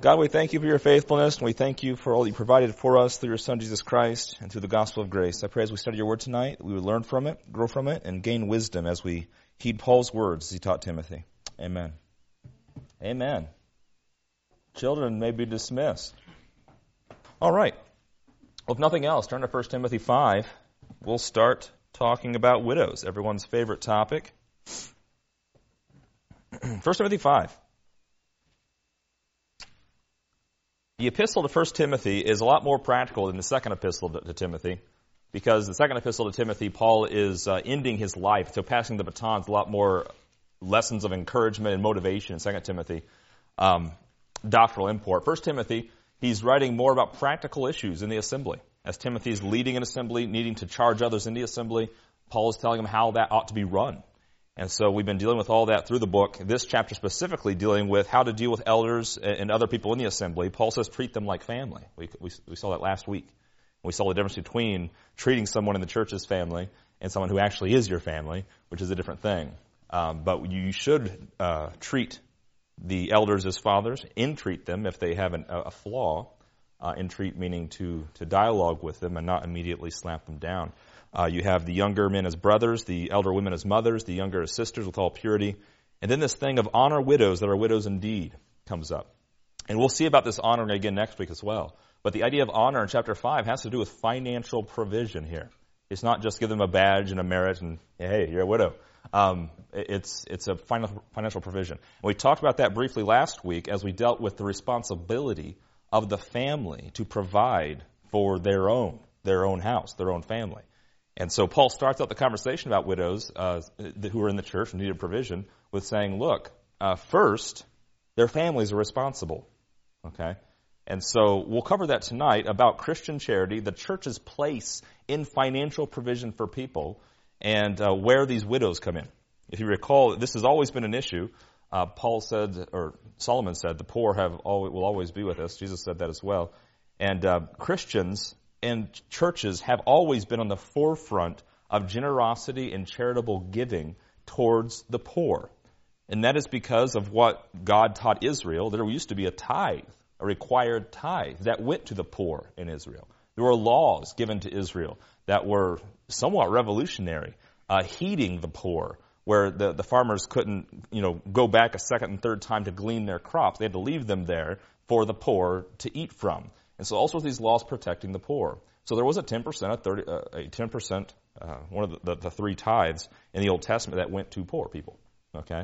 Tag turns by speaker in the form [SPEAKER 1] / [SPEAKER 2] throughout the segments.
[SPEAKER 1] God, we thank you for your faithfulness, and we thank you for all you provided for us through your Son, Jesus Christ, and through the gospel of grace. I pray as we study your word tonight, we would learn from it, grow from it, and gain wisdom as we heed Paul's words as he taught Timothy. Amen. Amen. Children may be dismissed. All right. Well, if nothing else, turn to 1 Timothy 5. We'll start talking about widows, everyone's favorite topic. 1 Timothy 5. The epistle to 1 Timothy is a lot more practical than the second epistle to Timothy, because the second epistle to Timothy, Paul is ending his life, so passing the baton is a lot more lessons of encouragement and motivation in 2 Timothy, doctrinal import. 1 Timothy, he's writing more about practical issues in the assembly. As Timothy's leading an assembly, needing to charge others in the assembly, Paul is telling him how that ought to be run. And so we've been dealing with all that through the book. This chapter specifically dealing with how to deal with elders and other people in the assembly. Paul says treat them like family. We saw that last week. We saw the difference between treating someone in the church as family and someone who actually is your family, which is a different thing. But you should treat the elders as fathers, entreat them if they have a flaw. Entreat meaning to dialogue with them and not immediately slap them down. You have the younger men as brothers, the elder women as mothers, the younger as sisters with all purity. And then this thing of honor widows that are widows indeed comes up. And we'll see about this honoring again next week as well. But the idea of honor in chapter 5 has to do with financial provision here. It's not just give them a badge and a merit and, hey, you're a widow. It's a financial provision. And we talked about that briefly last week as we dealt with the responsibility of the family to provide for their own house, their own family. And so Paul starts out the conversation about widows who are in the church and needed provision with saying, look, first, their families are responsible. Okay? And so we'll cover that tonight about Christian charity, the church's place in financial provision for people, and where these widows come in. If you recall, this has always been an issue. Solomon said, the poor will always be with us. Jesus said that as well. And Christians and churches have always been on the forefront of generosity and charitable giving towards the poor. And that is because of what God taught Israel. There used to be a tithe, a required tithe that went to the poor in Israel. There were laws given to Israel that were somewhat revolutionary, heeding the poor, where the farmers couldn't, go back a second and third time to glean their crops. They had to leave them there for the poor to eat from. And so also these laws protecting the poor. So there was a 10%, one of the three tithes in the Old Testament that went to poor people. Okay,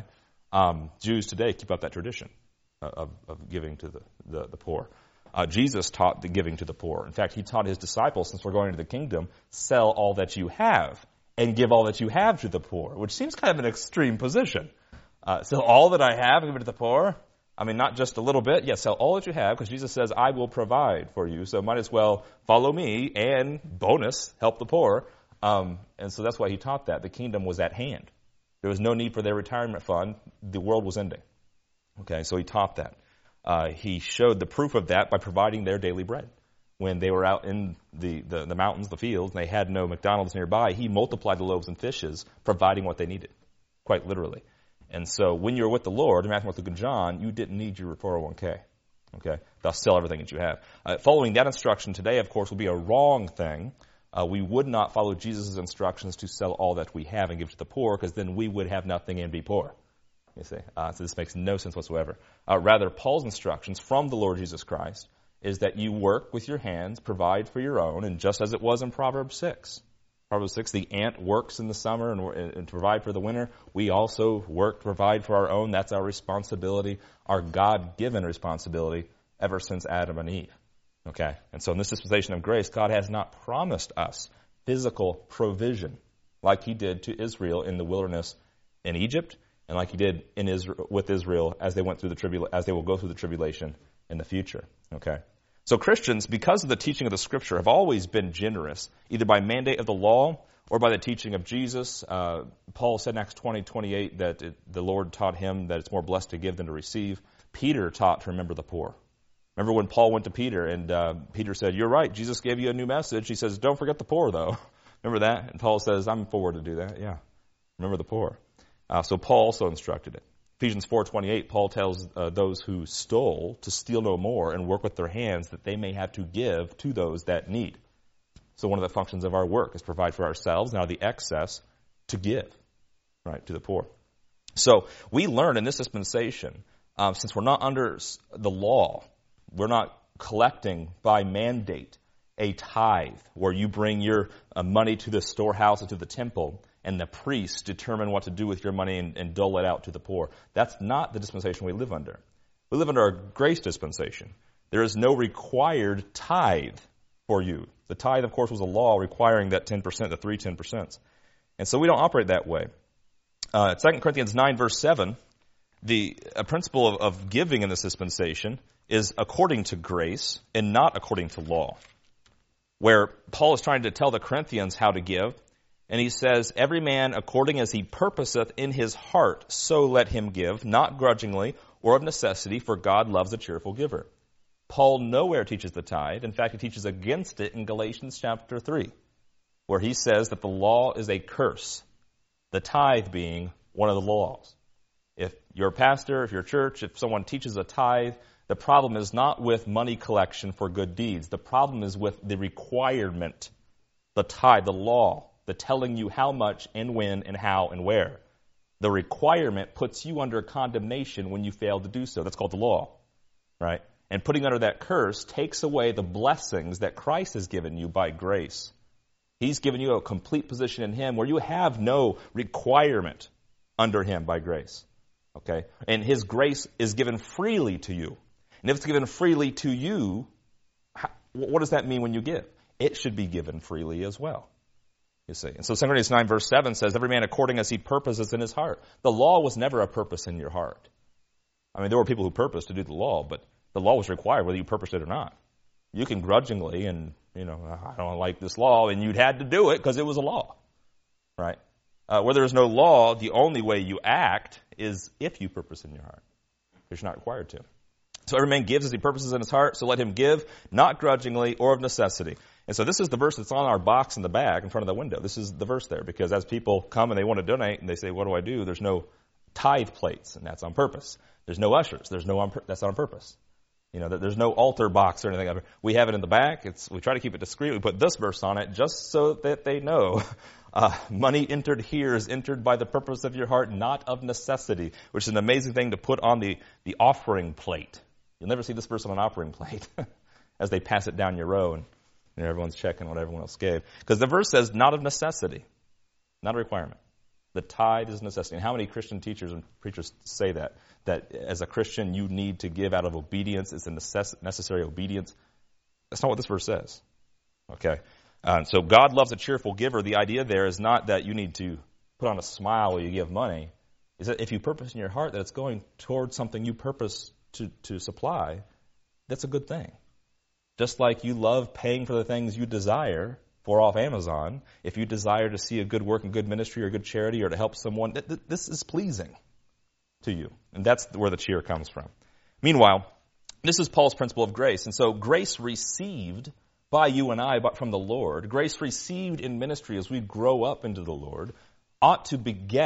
[SPEAKER 1] Jews today keep up that tradition of giving to the poor. Jesus taught the giving to the poor. In fact, he taught his disciples, since we're going into the kingdom, sell all that you have and give all that you have to the poor, which seems kind of an extreme position. Sell all that I have and give it to the poor? I mean, not just a little bit. Yes, sell all that you have, because Jesus says, I will provide for you. So might as well follow me and, bonus, help the poor. And so that's why he taught that. The kingdom was at hand. There was no need for their retirement fund. The world was ending. Okay, so he taught that. He showed the proof of that by providing their daily bread. When they were out in the mountains, the fields, and they had no McDonald's nearby, he multiplied the loaves and fishes, providing what they needed, quite literally. And so when you're with the Lord, in Matthew, Mark, Luke, and John, you didn't need your 401k. Okay? Thus sell everything that you have. Following that instruction today, of course, would be a wrong thing. We would not follow Jesus' instructions to sell all that we have and give to the poor, because then we would have nothing and be poor. You see? So this makes no sense whatsoever. Rather, Paul's instructions from the Lord Jesus Christ is that you work with your hands, provide for your own, and just as it was in Proverbs 6. Proverbs 6, the ant works in the summer and to provide for the winter. We also work to provide for our own. That's our responsibility, our God-given responsibility ever since Adam and Eve. Okay? And so in this dispensation of grace, God has not promised us physical provision like he did to Israel in the wilderness in Egypt, and like he did with Israel as they went through as they will go through the tribulation in the future. Okay? So Christians, because of the teaching of the Scripture, have always been generous, either by mandate of the law or by the teaching of Jesus. Paul said in Acts 20:28 that the Lord taught him that it's more blessed to give than to receive. Peter taught to remember the poor. Remember when Paul went to Peter and Peter said, you're right, Jesus gave you a new message. He says, don't forget the poor, though. Remember that? And Paul says, I'm forward to do that. Yeah. Remember the poor. So Paul also instructed it. Ephesians 4:28, Paul tells those who stole to steal no more and work with their hands that they may have to give to those that need. So one of the functions of our work is provide for ourselves, now the excess to give, right, to the poor. So we learn in this dispensation, since we're not under the law, we're not collecting by mandate a tithe where you bring your money to the storehouse or to the temple and the priests determine what to do with your money and dole it out to the poor. That's not the dispensation we live under. We live under a grace dispensation. There is no required tithe for you. The tithe, of course, was a law requiring that 10%, the 3 10%. And so we don't operate that way. 2 Corinthians 9, verse 7, the principle of giving in this dispensation is according to grace and not according to law. Where Paul is trying to tell the Corinthians how to give, and he says, every man according as he purposeth in his heart, so let him give, not grudgingly or of necessity, for God loves a cheerful giver. Paul nowhere teaches the tithe. In fact, he teaches against it in Galatians chapter 3, where he says that the law is a curse, the tithe being one of the laws. If you're a pastor, if you're a church, if someone teaches a tithe, the problem is not with money collection for good deeds. The problem is with the requirement, the tithe, the law, the telling you how much and when and how and where. The requirement puts you under condemnation when you fail to do so. That's called the law, right? And putting under that curse takes away the blessings that Christ has given you by grace. He's given you a complete position in Him where you have no requirement under Him by grace. Okay? And His grace is given freely to you. And if it's given freely to you, what does that mean when you give? It should be given freely as well. You see. And so 2 Corinthians 9 verse 7 says, every man according as he purposes in his heart. The law was never a purpose in your heart. I mean, there were people who purposed to do the law, but the law was required whether you purposed it or not. You can grudgingly and, I don't like this law, and you'd had to do it because it was a law, right? Where there is no law, the only way you act is if you purpose in your heart, because you're not required to. So every man gives as he purposes in his heart, so let him give, not grudgingly or of necessity. And so this is the verse that's on our box in the back in front of the window. This is the verse there, because as people come and they want to donate and they say, what do I do? There's no tithe plates, and that's on purpose. There's no ushers. That's on purpose. There's no altar box or anything. We have it in the back. We try to keep it discreet. We put this verse on it just so that they know money entered here is entered by the purpose of your heart, not of necessity, which is an amazing thing to put on the offering plate. You'll never see this verse on an offering plate as they pass it down your row and everyone's checking what everyone else gave. Because the verse says, not of necessity, not a requirement. The tithe is a necessity. And how many Christian teachers and preachers say that as a Christian you need to give out of obedience? It's a necessary obedience. That's not what this verse says. Okay? So God loves a cheerful giver. The idea there is not that you need to put on a smile while you give money. Is that if you purpose in your heart that it's going towards something you purpose to supply, that's a good thing. Just like you love paying for the things you desire for off Amazon, if you desire to see a good work and good ministry or good charity or to help someone, this is pleasing to you. And that's where the cheer comes from. Meanwhile, this is Paul's principle of grace. And so grace received by you and I, but from the Lord, grace received in ministry as we grow up into the Lord, ought to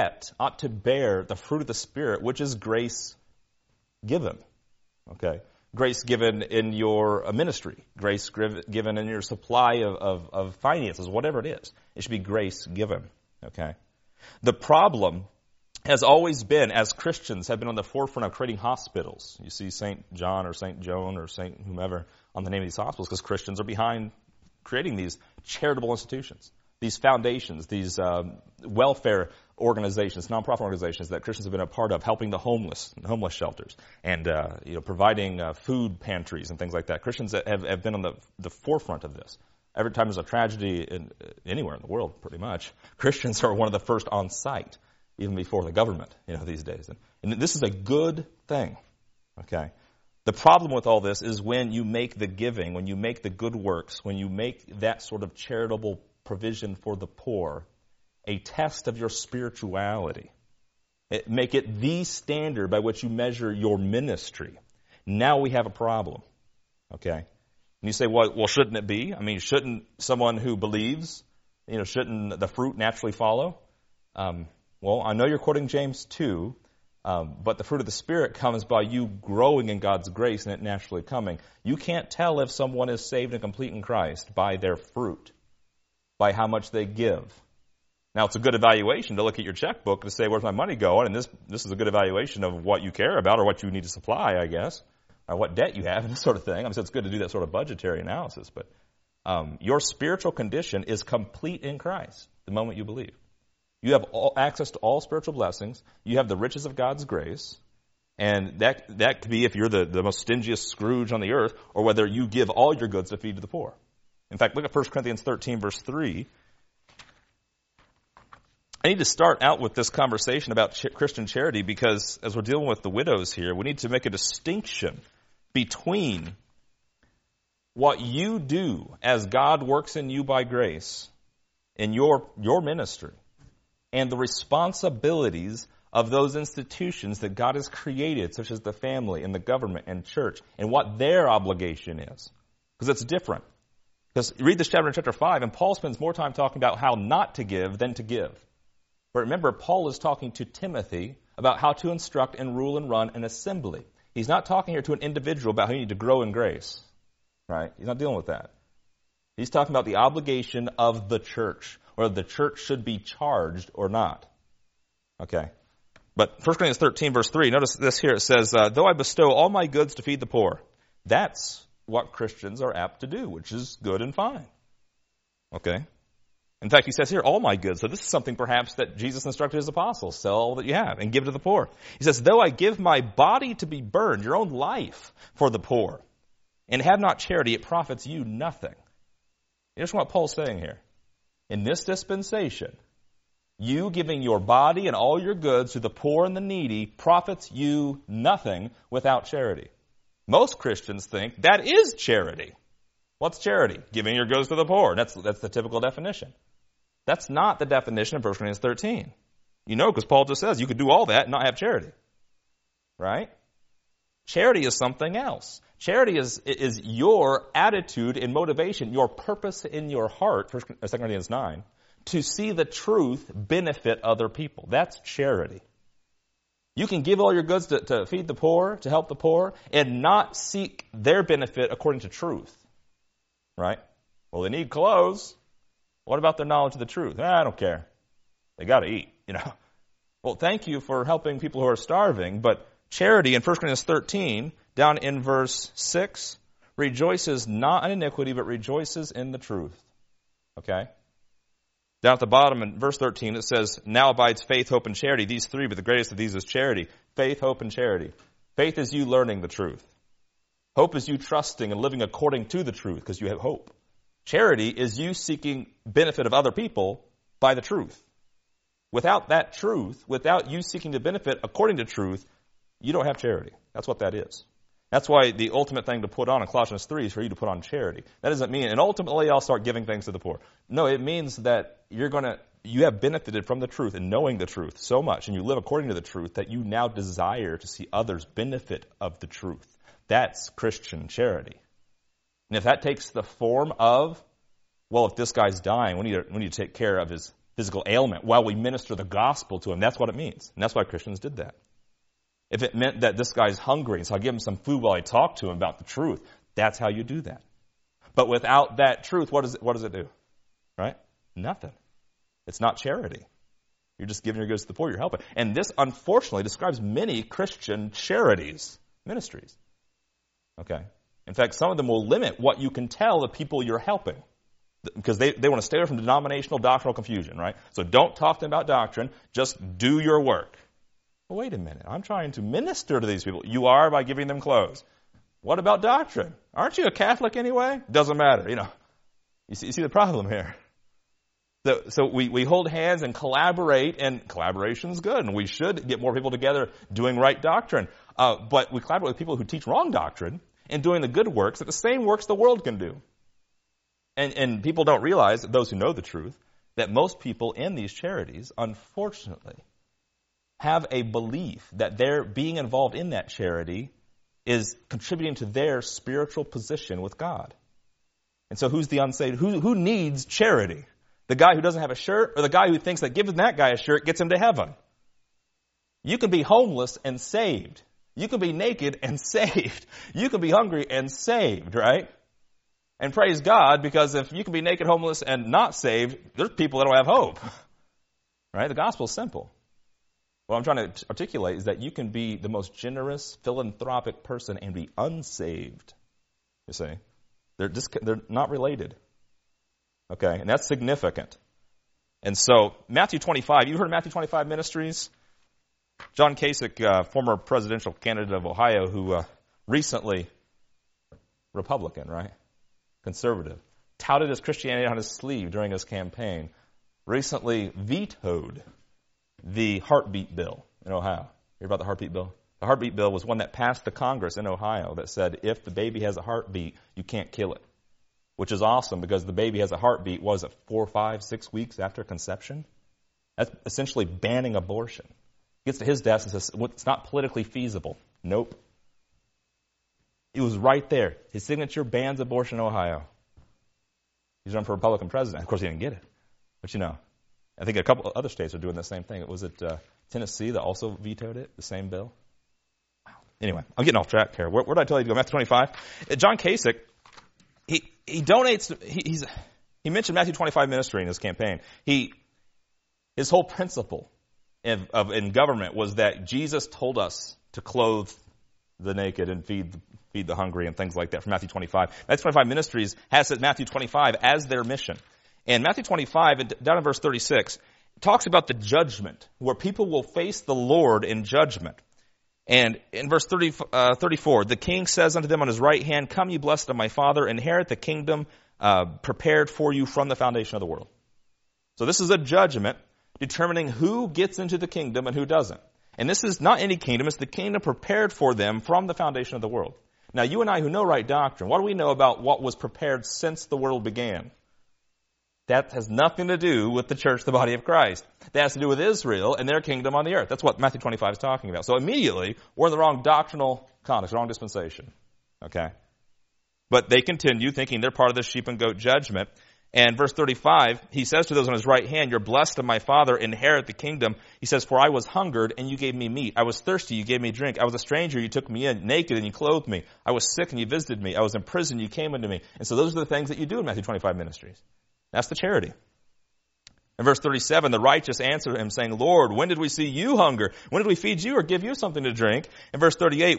[SPEAKER 1] bear the fruit of the Spirit, which is grace given. Okay? Grace given in your ministry, grace given in your supply of finances, whatever it is. It should be grace given. Okay? The problem has always been, as Christians have been on the forefront of creating hospitals. You see St. John or St. Joan or St. whomever on the name of these hospitals because Christians are behind creating these charitable institutions, these foundations, these welfare organizations, nonprofit organizations that Christians have been a part of, helping the homeless shelters, and providing food pantries and things like that. Christians have been on the forefront of this. Every time there's a tragedy anywhere in the world, pretty much, Christians are one of the first on site, even before the government, these days. And this is a good thing. Okay. The problem with all this is when you make the giving, when you make the good works, when you make that sort of charitable provision for the poor a test of your spirituality. Make it the standard by which you measure your ministry. Now we have a problem. Okay? And you say, well, shouldn't it be? I mean, shouldn't someone who believes, shouldn't the fruit naturally follow? Well, I know you're quoting James 2, But the fruit of the Spirit comes by you growing in God's grace and it naturally coming. You can't tell if someone is saved and complete in Christ by their fruit, by how much they give. Now, it's a good evaluation to look at your checkbook to say, where's my money going? And this is a good evaluation of what you care about or what you need to supply, I guess, or what debt you have and this sort of thing. I mean, so it's good to do that sort of budgetary analysis. But your spiritual condition is complete in Christ the moment you believe. You have access to all spiritual blessings. You have the riches of God's grace. And that could be if you're the most stingiest Scrooge on the earth, or whether you give all your goods to feed to the poor. In fact, look at 1 Corinthians 13, verse 3. I need to start out with this conversation about Christian charity because as we're dealing with the widows here, we need to make a distinction between what you do as God works in you by grace in your ministry and the responsibilities of those institutions that God has created, such as the family and the government and church, and what their obligation is. Because it's different. Because read this chapter in chapter 5, and Paul spends more time talking about how not to give than to give. But remember, Paul is talking to Timothy about how to instruct and rule and run an assembly. He's not talking here to an individual about how you need to grow in grace. Right? He's not dealing with that. He's talking about the obligation of the church, or the church should be charged or not. Okay. But 1 Corinthians 13, verse 3, notice this here. It says, though I bestow all my goods to feed the poor. That's what Christians are apt to do, which is good and fine. Okay. In fact, he says here, all my goods. So this is something perhaps that Jesus instructed his apostles. Sell all that you have and give to the poor. He says, though I give my body to be burned, your own life for the poor, and have not charity, it profits you nothing. Here's what Paul's saying here. In this dispensation, you giving your body and all your goods to the poor and the needy profits you nothing without charity. Most Christians think that is charity. What's charity? Giving your goods to the poor. That's the typical definition. That's not the definition of 1 Corinthians 13. You know, because Paul just says you could do all that and not have charity. Right? Charity is something else. Charity is your attitude and motivation, your purpose in your heart, 2 Corinthians 9, to see the truth benefit other people. That's charity. You can give all your goods to feed the poor, to help the poor, and not seek their benefit according to truth. Right? Well, they need clothes. What about their knowledge of the truth? I don't care. They got to eat, you know. Well, thank you for helping people who are starving, but charity in 1 Corinthians 13, down in verse 6, rejoices not in iniquity, but rejoices in the truth. Okay? Down at the bottom in verse 13, it says, now abides faith, hope, and charity. These three, but the greatest of these is charity. Faith, hope, and charity. Faith is you learning the truth. Hope is you trusting and living according to the truth because you have hope. Charity is you seeking benefit of other people by the truth. Without that truth, without you seeking to benefit according to truth, you don't have charity. That's what that is. That's why the ultimate thing to put on in Colossians 3 is for you to put on charity. That doesn't mean, and ultimately I'll start giving things to the poor. No, it means that you have benefited from the truth and knowing the truth so much, and you live according to the truth that you now desire to see others benefit of the truth. That's Christian charity. And if that takes the form of, well, if this guy's dying, we need to take care of his physical ailment while we minister the gospel to him, that's what it means. And that's why Christians did that. If it meant that this guy's hungry, so I'll give him some food while I talk to him about the truth, that's how you do that. But without that truth, what does it do? Right? Nothing. It's not charity. You're just giving your goods to the poor, you're helping. And this, unfortunately, describes many Christian charities, ministries. Okay? In fact, some of them will limit what you can tell the people you're helping. Because they want to stay away from denominational doctrinal confusion, right? So don't talk to them about doctrine, just do your work. Well, wait a minute. I'm trying to minister to these people. You are by giving them clothes. What about doctrine? Aren't you a Catholic anyway? Doesn't matter, you know. You see the problem here. So we hold hands and collaborate, and collaboration's good, and we should get more people together doing right doctrine. But we collaborate with people who teach wrong doctrine and doing the good works, that the same works the world can do. And people don't realize, those who know the truth, that most people in these charities, unfortunately, have a belief that their being involved in that charity is contributing to their spiritual position with God. And so who's the unsaved? Who needs charity? The guy who doesn't have a shirt, or the guy who thinks that giving that guy a shirt gets him to heaven? You can be homeless and saved. You can be naked and saved. You can be hungry and saved, right? And praise God, because if you can be naked, homeless, and not saved, there's people that don't have hope. Right? The gospel is simple. What I'm trying to articulate is that you can be the most generous, philanthropic person and be unsaved. You see? They're not related. Okay? And that's significant. And so, Matthew 25, you heard of Matthew 25 Ministries? John Kasich, former presidential candidate of Ohio, who recently, Republican, right? Conservative, touted his Christianity on his sleeve during his campaign, recently vetoed the heartbeat bill in Ohio. You hear about the heartbeat bill? The heartbeat bill was one that passed the Congress in Ohio that said if the baby has a heartbeat, you can't kill it. Which is awesome because the baby has a heartbeat, 4, 5, 6 weeks after conception? That's essentially banning abortion. Gets to his desk and says, well, it's not politically feasible. Nope. It was right there. His signature bans abortion in Ohio. He's running for Republican president. Of course, he didn't get it. But I think a couple of other states are doing the same thing. Was it Tennessee that also vetoed it, the same bill? Wow. Anyway, I'm getting off track here. Where did I tell you to go? Matthew 25. John Kasich, he donates, he mentioned Matthew 25 ministry in his campaign. His whole principle in government was that Jesus told us to clothe the naked and feed the hungry and things like that from Matthew 25. Matthew 25 Ministries has Matthew 25 as their mission. And Matthew 25, down in verse 36, talks about the judgment, where people will face the Lord in judgment. And in verse 34, the king says unto them on his right hand, come, ye blessed of my Father, inherit the kingdom prepared for you from the foundation of the world. So this is a judgment determining who gets into the kingdom and who doesn't. And this is not any kingdom, it's the kingdom prepared for them from the foundation of the world. Now, you and I who know right doctrine, what do we know about what was prepared since the world began? That has nothing to do with the church, the body of Christ. That has to do with Israel and their kingdom on the earth. That's what Matthew 25 is talking about. So immediately, we're in the wrong doctrinal context, wrong dispensation. Okay? But they continue thinking they're part of the sheep and goat judgment. And verse 35, he says to those on his right hand, you're blessed of my Father, inherit the kingdom. He says, for I was hungered, and you gave me meat. I was thirsty, you gave me drink. I was a stranger, you took me in. Naked, and you clothed me. I was sick, and you visited me. I was in prison, you came unto me. And so those are the things that you do in Matthew 25 ministries. That's the charity. In verse 37, the righteous answer him, saying, Lord, when did we see you hunger? When did we feed you or give you something to drink? In verse 38,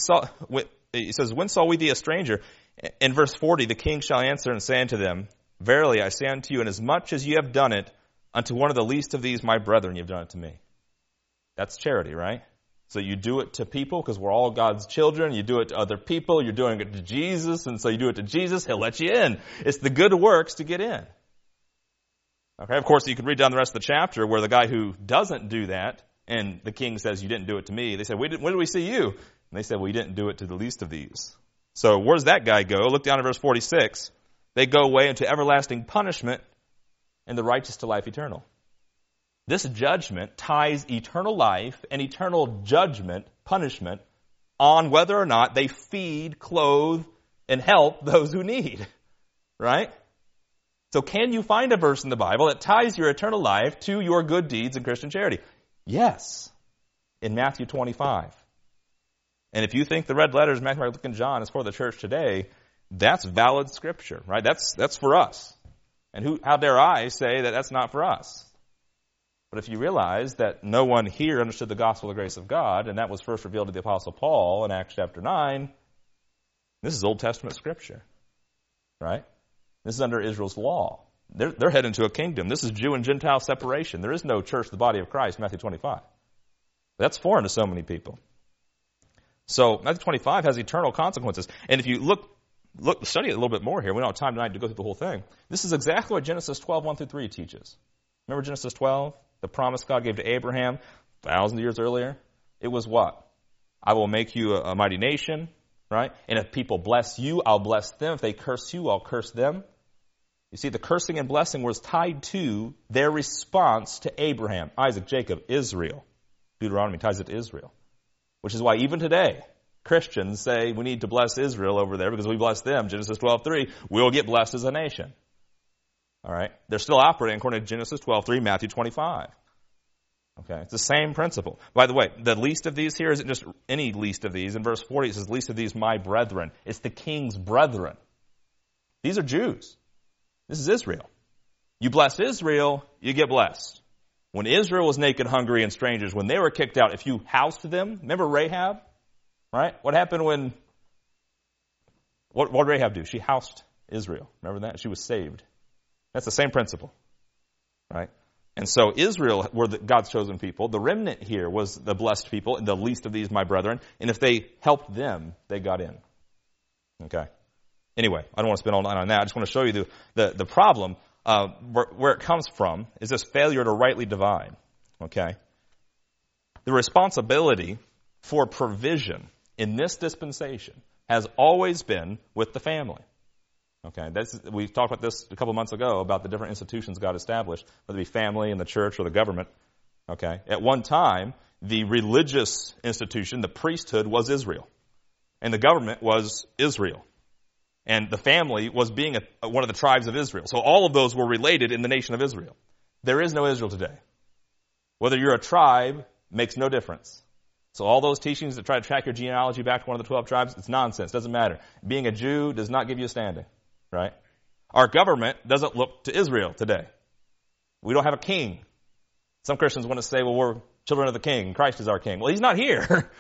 [SPEAKER 1] he says, when saw we thee a stranger? In verse 40, the king shall answer and say unto them, verily I say unto you, inasmuch as you have done it unto one of the least of these my brethren, you have done it to me. That's charity, right? So you do it to people because we're all God's children. You do it to other people. You're doing it to Jesus. And so you do it to Jesus. He'll let you in. It's the good works to get in. Okay, of course, you can read down the rest of the chapter where the guy who doesn't do that, and the king says, you didn't do it to me. They say, when did we see you? And they say, well, you didn't do it to the least of these. So where does that guy go? Look down at verse 46. They go away into everlasting punishment and the righteous to life eternal. This judgment ties eternal life and eternal judgment, punishment, on whether or not they feed, clothe, and help those who need. Right? So can you find a verse in the Bible that ties your eternal life to your good deeds and Christian charity? Yes. In Matthew 25. And if you think the red letters, Matthew, Mark, Luke, and John, is for the church today, that's valid scripture, right? That's for us. And how dare I say that that's not for us? But if you realize that no one here understood the gospel of the grace of God, and that was first revealed to the Apostle Paul in Acts chapter 9, this is Old Testament scripture, right? This is under Israel's law. They're heading to a kingdom. This is Jew and Gentile separation. There is no church, the body of Christ, Matthew 25. That's foreign to so many people. So Matthew 25 has eternal consequences. And if you study it a little bit more here, we don't have time tonight to go through the whole thing. This is exactly what Genesis 12, 1 through 3 teaches. Remember Genesis 12? The promise God gave to Abraham 1,000 years earlier? It was what? I will make you a mighty nation, right? And if people bless you, I'll bless them. If they curse you, I'll curse them. You see, the cursing and blessing was tied to their response to Abraham, Isaac, Jacob, Israel. Deuteronomy ties it to Israel. Which is why even today, Christians say we need to bless Israel over there because we bless them. Genesis 12:3, we'll get blessed as a nation. All right? They're still operating according to Genesis 12:3, Matthew 25. Okay, it's the same principle. By the way, the least of these here isn't just any least of these. In verse 40, it says, least of these, my brethren. It's the king's brethren. These are Jews. This is Israel. You bless Israel, you get blessed. When Israel was naked, hungry, and strangers, when they were kicked out, if you housed them, remember Rahab? Right? What happened when, what did Rahab do? She housed Israel. Remember that? She was saved. That's the same principle. Right? And so Israel were God's chosen people. The remnant here was the blessed people, and the least of these, my brethren. And if they helped them, they got in. Okay? Anyway, I don't want to spend all night on that. I just want to show you the problem. Where it comes from is this failure to rightly divide. Okay? The responsibility for provision in this dispensation has always been with the family. Okay, we talked about this a couple months ago about the different institutions God established, whether it be family and the church or the government. Okay, at one time, the religious institution, the priesthood, was Israel, and the government was Israel, and the family was being one of the tribes of Israel. So all of those were related in the nation of Israel. There is no Israel today. Whether you're a tribe makes no difference. So all those teachings that try to track your genealogy back to one of the 12 tribes, it's nonsense. Doesn't matter. Being a Jew does not give you a standing. Right? Our government doesn't look to Israel today. We don't have a king. Some Christians want to say, well, we're children of the king. Christ is our king. Well, he's not here.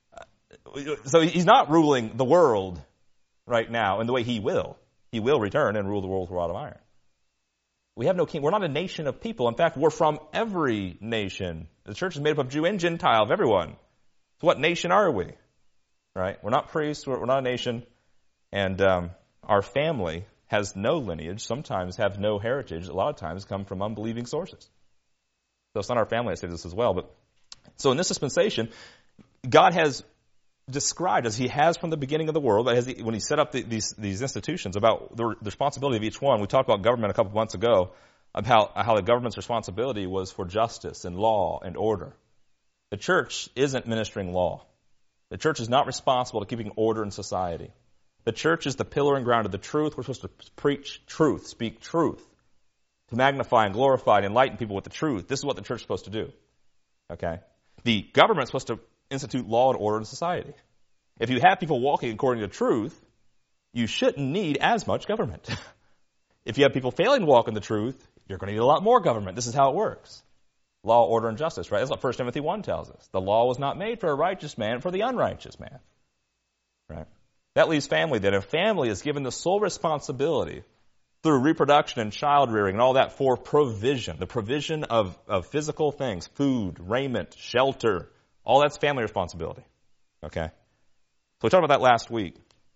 [SPEAKER 1] So he's not ruling the world right now in the way he will. He will return and rule the world with a rod of iron. We have no king. We're not a nation of people. In fact, we're from every nation. The church is made up of Jew and Gentile, of everyone. So what nation are we? Right? We're not priests. We're not a nation. And our family has no lineage, sometimes have no heritage, a lot of times come from unbelieving sources. So it's not our family, I say this as well. But so in this dispensation, God has described, as he has from the beginning of the world, when he set up these institutions, about the responsibility of each one. We talked about government a couple months ago, about how the government's responsibility was for justice and law and order. The church isn't ministering law. The church is not responsible to keeping order in society. The church is the pillar and ground of the truth. We're supposed to preach truth, speak truth, to magnify and glorify and enlighten people with the truth. This is what the church is supposed to do. Okay? The government is supposed to institute law and order in society. If you have people walking according to truth, you shouldn't need as much government. If you have people failing to walk in the truth, you're going to need a lot more government. This is how it works. Law, order, and justice, right? That's what 1 Timothy 1 tells us. The law was not made for a righteous man, for the unrighteous man. Right? That leaves family then. A family is given the sole responsibility through reproduction and child rearing and all that for provision. The provision of physical things, food, raiment, shelter, all that's family responsibility. Okay? So we talked about that last week.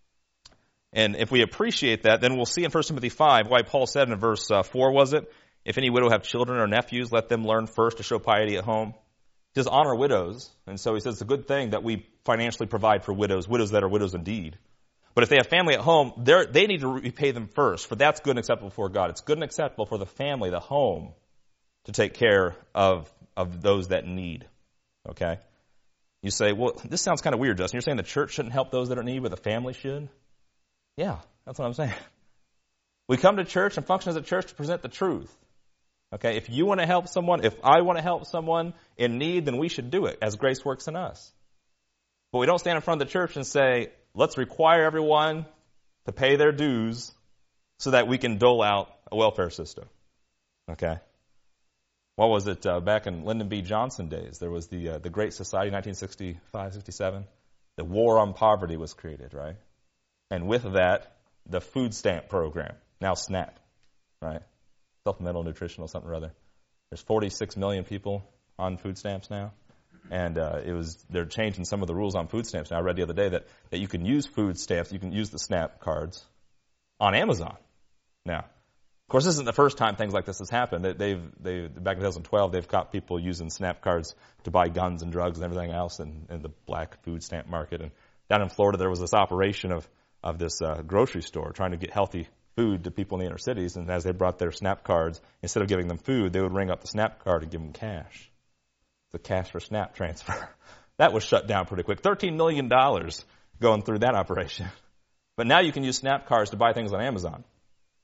[SPEAKER 1] And if we appreciate that, then we'll see in 1 Timothy 5 why Paul said in verse 4, was it? If any widow have children or nephews, let them learn first to show piety at home. He says honor widows. And so he says it's a good thing that we financially provide for widows that are widows indeed. But if they have family at home, they need to repay them first, for that's good and acceptable before God. It's good and acceptable for the family, the home, to take care of those that need. Okay? You say, well, this sounds kind of weird, Justin. You're saying the church shouldn't help those that are in need, but the family should? Yeah, that's what I'm saying. We come to church and function as a church to present the truth. Okay? If you want to help someone, if I want to help someone in need, then we should do it as grace works in us. But we don't stand in front of the church and say, let's require everyone to pay their dues so that we can dole out a welfare system. Okay? What was it? Back in Lyndon B. Johnson days, there was the Great Society, 1965, 67. The War on Poverty was created, right? And with that, the food stamp program, now SNAP, right? Supplemental Nutritional something or other. There's 46 million people on food stamps now. And they're changing some of the rules on food stamps now. I read the other day that you can use food stamps, you can use the SNAP cards on Amazon. Now, of course, this isn't the first time things like this has happened. Back in 2012, they've caught people using SNAP cards to buy guns and drugs and everything else in the black food stamp market. And down in Florida, there was this operation of this grocery store trying to get healthy food to people in the inner cities. And as they brought their SNAP cards, instead of giving them food, they would ring up the SNAP card and give them cash. The cash for SNAP transfer. That was shut down pretty quick. $13 million going through that operation. But now you can use SNAP cards to buy things on Amazon.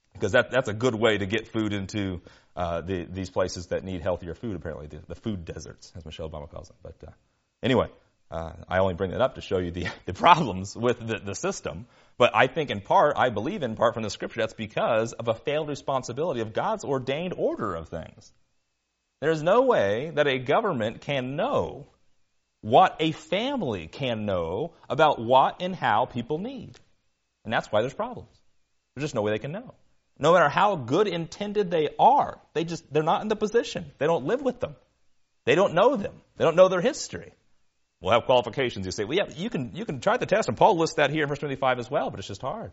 [SPEAKER 1] Because that's a good way to get food into these places that need healthier food, apparently, the food deserts, as Michelle Obama calls them. But anyway, I only bring that up to show you the problems with the system. But I think I believe in part from the Scripture, that's because of a failed responsibility of God's ordained order of things. There's no way that a government can know what a family can know about what and how people need. And that's why there's problems. There's just no way they can know. No matter how good intended they are, they're not in the position. They don't live with them. They don't know them. They don't know their history. We'll have qualifications. You say, well, yeah, you can try the test, and Paul lists that here in 1 Timothy 5 as well, but it's just hard.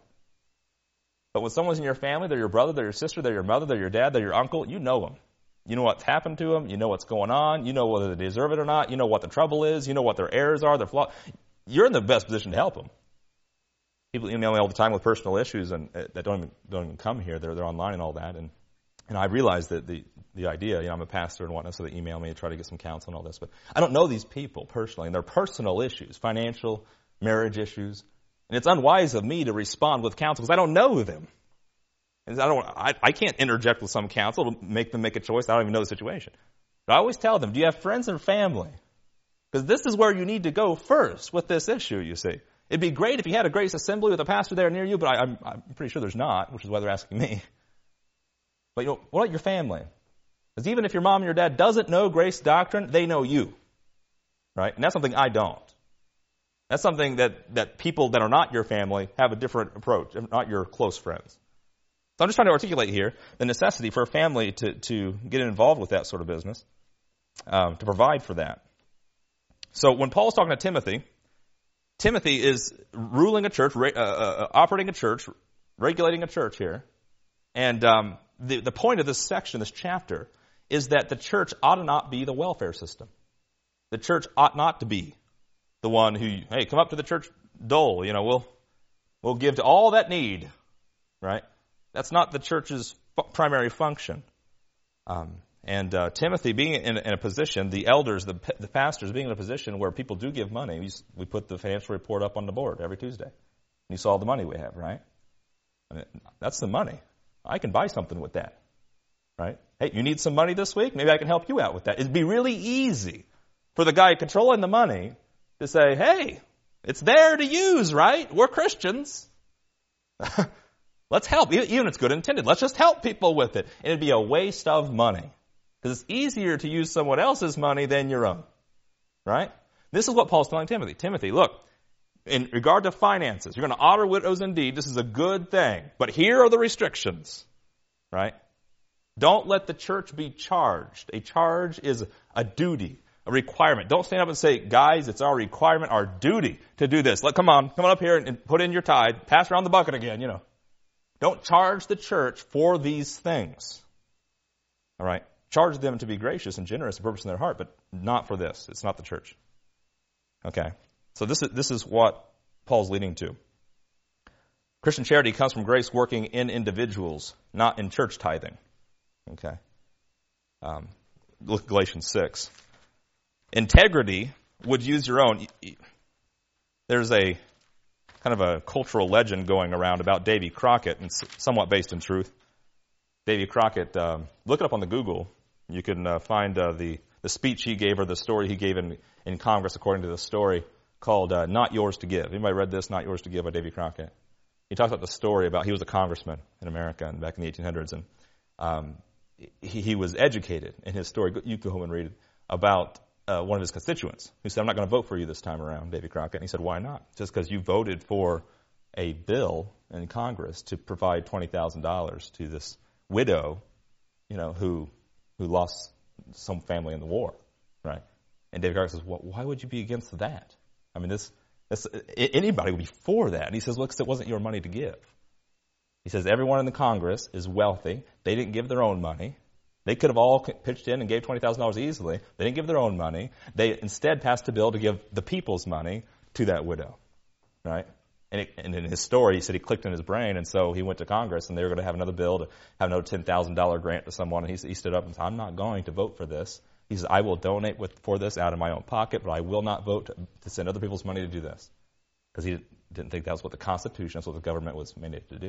[SPEAKER 1] But when someone's in your family, they're your brother, they're your sister, they're your mother, they're your dad, they're your uncle, you know them. You know what's happened to them. You know what's going on. You know whether they deserve it or not. You know what the trouble is. You know what their errors are, their flaws. You're in the best position to help them. People email me all the time with personal issues and that don't even come here. They're online and all that. And I realize that the idea, I'm a pastor and whatnot, so they email me and try to get some counsel and all this. But I don't know these people personally, and their personal issues, financial, marriage issues. And it's unwise of me to respond with counsel because I don't know them. And I can't interject with some counsel to make them make a choice. I don't even know the situation. But I always tell them, do you have friends and family? Because this is where you need to go first with this issue, you see. It'd be great if you had a Grace Assembly with a pastor there near you, but I'm pretty sure there's not, which is why they're asking me. But what about your family? Because even if your mom and your dad doesn't know Grace doctrine, they know you. Right? And that's something I don't. That's something that people that are not your family have a different approach, not your close friends. So I'm just trying to articulate here the necessity for a family to get involved with that sort of business, to provide for that. So when Paul's talking to Timothy, Timothy is ruling a church, operating a church, regulating a church here. And the point of this section, this chapter, is that the church ought to not be the welfare system. The church ought not to be the one who, hey, come up to the church dole, we'll give to all that need, right? That's not the church's primary function. And Timothy being in a position, the elders, the pastors being in a position where people do give money. We put the financial report up on the board every Tuesday. And you saw the money we have, right? I mean, that's the money. I can buy something with that, right? Hey, you need some money this week? Maybe I can help you out with that. It'd be really easy for the guy controlling the money to say, hey, it's there to use, right? We're Christians. Let's help, even if it's good intended. Let's just help people with it. And it'd be a waste of money. Because it's easier to use someone else's money than your own. Right? This is what Paul's telling Timothy. Timothy, look, in regard to finances, you're going to honor widows indeed. This is a good thing. But here are the restrictions. Right? Don't let the church be charged. A charge is a duty, a requirement. Don't stand up and say, guys, it's our requirement, our duty to do this. Come on up here and put in your tithe. Pass around the bucket again, Don't charge the church for these things. All right? Charge them to be gracious and generous and purpose in their heart, but not for this. It's not the church. Okay? So this is what Paul's leading to. Christian charity comes from grace working in individuals, not in church tithing. Okay? Look at Galatians 6. Integrity would use your own. There's a kind of a cultural legend going around about Davy Crockett, and somewhat based in truth. Davy Crockett, look it up on the Google. You can find the speech he gave or the story he gave in Congress according to the story called Not Yours to Give. Anybody read this, Not Yours to Give by Davy Crockett? He talks about the story about he was a congressman in America back in the 1800s, and he was educated in his story. You go home and read it, about one of his constituents who said, I'm not going to vote for you this time around, Davy Crockett. And he said, why not? Just because you voted for a bill in Congress to provide $20,000 to this widow, who lost some family in the war, right? And Davy Crockett says, well, why would you be against that? I mean, anybody would be for that. And he says, look, it wasn't your money to give. He says, everyone in the Congress is wealthy. They didn't give their own money. They could have all pitched in and gave $20,000 easily. They didn't give their own money. They instead passed a bill to give the people's money to that widow, right? And in his story, he said he clicked in his brain, and so he went to Congress, and they were going to have another bill to have another $10,000 grant to someone, and he stood up and said, I'm not going to vote for this. He says, I will donate for this out of my own pocket, but I will not vote to send other people's money to do this. Because he didn't think that was what the Constitution, that's what the government was mandated to do.